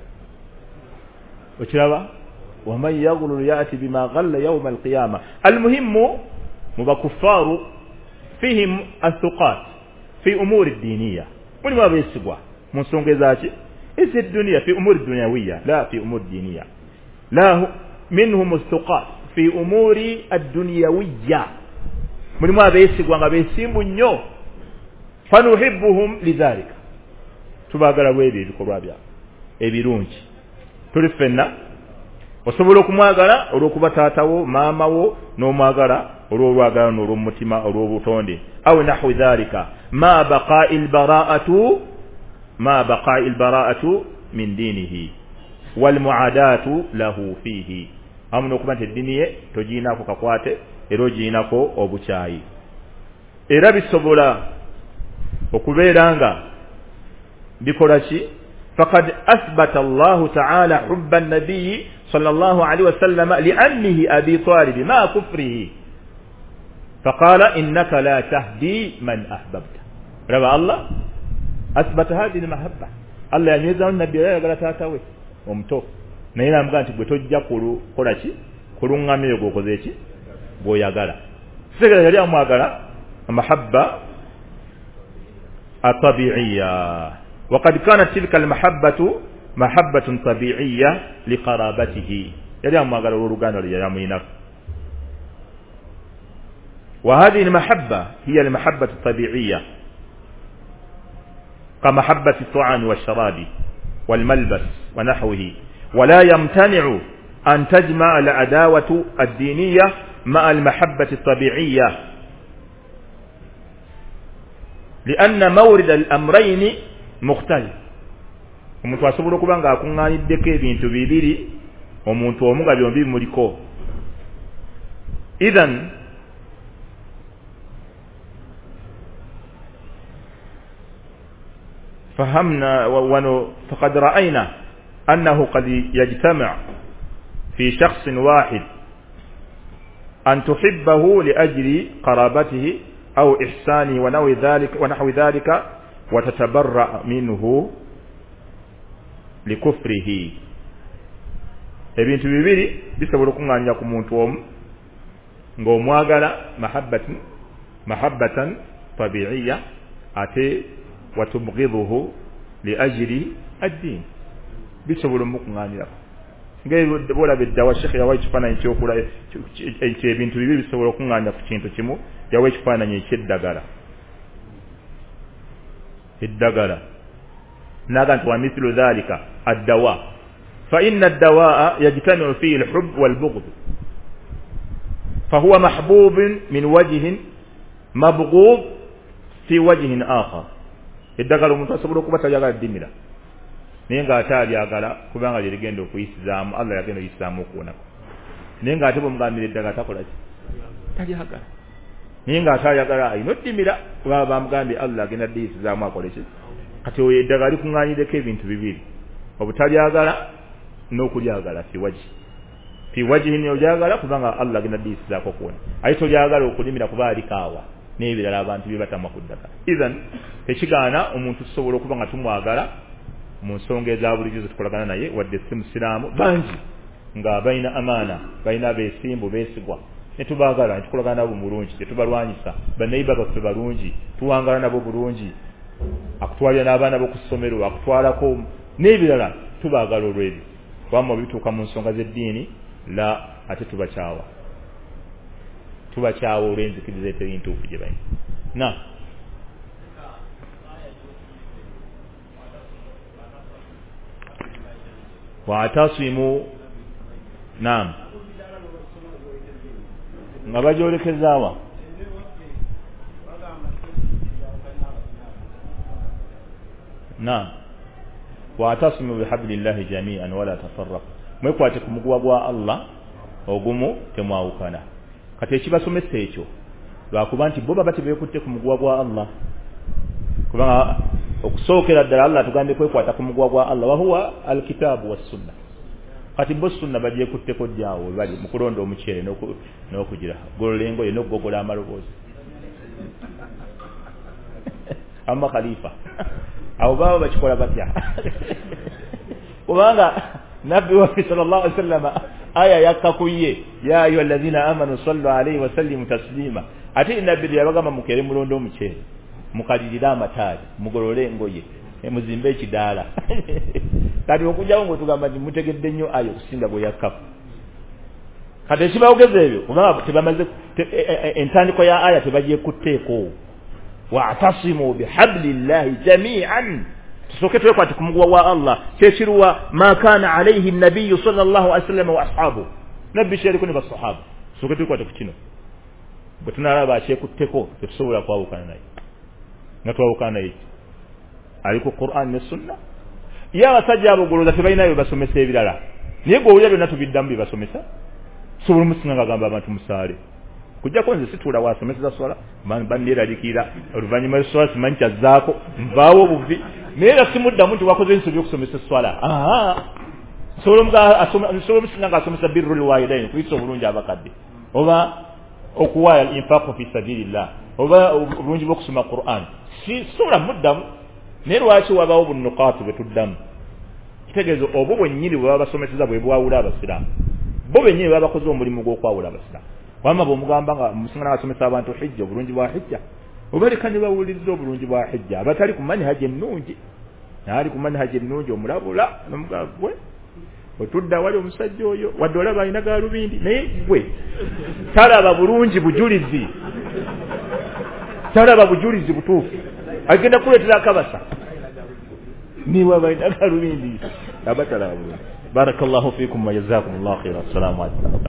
okiraba waman yaghlulu yati bima ghalla yawma alqiyama almuhimu mubakuffaru fihim athuqat fi umuri ddiniya mulimu abeesigwa mu nsonga ezaki ez'edduniya fi umuri dunyawiya la fi umuri diniya la minhum athuqat fi umuri ad-dunyawiya mulimu abeesigwa nga beesimbu nnyo fanuhibbuhum lidhalika tubagala bwebyo ebikolwa byabwe ebirungi tuli ffenna osobola okumwagala olw'okuba taatawo maamawo n'omwagala olw'olwagala n'olw'omutima olw'obutonde aw nahwi dhalika ma baqa'i al-bara'atu ma baqa'i al-bara'atu min dinihi wal mu'adatu lahu fihi amuno okuba nti eddiini ye togiinako kakwate era ogiinako obukyayi era bisobola okubeera nga bikola ki faqad athbata allahu ta'ala hubba an-nabiyyi sallallahu alayhi wa sallam li'ammihi abi talib ma kufrihi faqala innaka la tahdi man ahbabta raba allah athbata hadhihi al-mahabba allah yanyiza an-nabiyyi yagala taatawe omuto naye namuga nti gwe tojja kukola ki kulungamya eyo gwokoze ki gwoyagala segera yali amwagala mahabba atabiiya وقد كانت تلك المحبة محبة طبيعية لقرابته يلي أما قالوا رغانا يا مينك وهذه المحبة هي المحبة الطبيعية كمحبة الطعام والشراب والملبس ونحوه ولا يمتنع أن تجمع العداوة الدينية مع المحبة الطبيعية لأن مورد الأمرين mukhtalif omuntu asobola okuba nga akungaaniddeko ebintu bibiri omuntu omu nga byombi bimuliko idhan fahamna wano faqad ra'ayna annahu qad yajtami' fi shakhsin wahid an tuhibbahu li ajli qarabatihi aw ihsani wa nahwi dhalika wa nahwi dhalika وتتبرأ منه لكفره ebintu bibiri bisobola okunganya ku muntu omu ng'omwagala mahabbatan mahabbatan tabi'iyya ate watubghidhuhu li ajli ad-din bisobola okunganya ng'ebola beddawa Sheikh yawa ekifaananyi ky'okula ebintu bibiri bisobola okunganya ku kintu kimu yawa ekifaananyi eky'eddagala الدغلا نغانت ومثل ذلك الدواء فإن الدواء يجتمع فيه الحب والبغض فهو محبوب من وجه مبغوض في وجه آخر الدغلا متصبر كبتا يغا الدميرا نينغا اتالي يغلا كبanga ligendo kuisizamu Allah yagendo isizamu kuona nenga ate bomugambira eddaga takola ki tali hagala ninga atayagala inodimira baba mugambi Allah agenda disizamu akoleki kati oyo eddaga likunganyireko ebintu bibiri obutalyagala n'okulyagala fi waji fi waji niyo lyagala kubanga Allah agenda disizako kuona ayi tolyagala okulimira kuba alikaawa n'ebirala abantu bibatama ku ddagala idhan tekigana omuntu tusobola okuba nga tumwagala mu nsonga eza bulijjo tukolagana naye wadde si musiraamu bangi nga balina amaana balina beesimbu beesigwa netubagala ntukolagana nabo bulungi tetubalwanyisa baneiba baffe balungi tuwangala nabo bulungi akutwalira n'abaana bo ku ssomero akutwalako n'ebirala tubagala olw'ebyo wamma bituuka mu nsonga z'eddiini la ate tubakyawa tubakyawa olw'enzikiriza eteri ntuufu gye balina na waatasimu naam nga bajolekeza naam waatasimu bihablillahi jami'an wala tafarraqu mwekwate ku muguwa gwa Allah ogumu temwawukana kati ekibasomesa ekyo lwakuba nti bo baba tebeekutte ku muguwa gwa Allah kubanga okusookera ddala Allah tugambye kwekwata ku muguwa gwa Allah wahuwa alkitaabu wassunna kati bo sunna bagyekutteko jjaawo bali mu kulonda omukyere n'okugira golola engoye n'okugogola amaloboozi amma khalifa abo baba bakikola batya kubanga nabbi waffe sallallahu alaihi wasallam aya yakkakuye ya ayuha alladhina amanu sallu alaihi wasallimu taslima ate nabbi yabagamba mukere mulondo omukyere mukalirira amataali mugolole engoye muzimbe ekidaala kati okujjawo ng'otugamba nti mutegedde nnyo ayo okusinga bwe yakkaku kati ekibawogeza ebyo kubanga tebamaze entandiko ya aya tebagyekutteeko wa'tasimu bihablillahi jami'an tusoke twekwate ku muguwa wa Allah kyekiruwa ma kana alayhi an-nabiyyu sallallahu alayhi wasallam wa ashabu nabbi sheriku ne basahaba tusoke twekwate ku kino bwe tunalaba akyekutteko tetusobola kwawukana naye nga twawukana naye ali ku Qur'an ne sunna ya abasajja abogoloza tebalinayo basomesa ebirala naye gwe owulira byonna tubiddamu bye basomesa sobola omusinga ng'agamba abantu musaale kujjako nze situula wasomeseza swala banneeraliikirira oluvannyuma lw'eswala simanyi kyazzaako nvaawo obuvi naye era simuddamu nti wakoze ensobi okusomesa eswala sobola omusinga ng'asomesa birru lwalidaini kuyisa obulungi abakadde oba okuwaayo infaqu fi sabilillah oba obulungi bw'okusoma Qur'an si sobola muddamu naye lwaki wabaawo bunnukaatu bwe tuddamu kitegezo obo bwennyini bwe baba basomeseza bwe bwawula abasiraamu bo bennyini baba bakoze omulimu gw'okwawula abasiraamu wamma bw'omugamba nga musinga n'abasomesa abantu hijja obulungi bwa hijja obaleka ne bawuliriza obulungi bwa hijja abatali ku manhaji ennungi naali ku manhaji ennungi omulabula n'omugamba gwe otudda wali omusajja oyo wadde olaba alina gaalubindi naye gwe talaba bulungi bujulizi talaba bujulizi butuufu agenda kuleetera akabasa niwe abalina gaalubindi aba talaba bulungi barakallahu fikum wa jazakumullahu khairan assalamu alaikum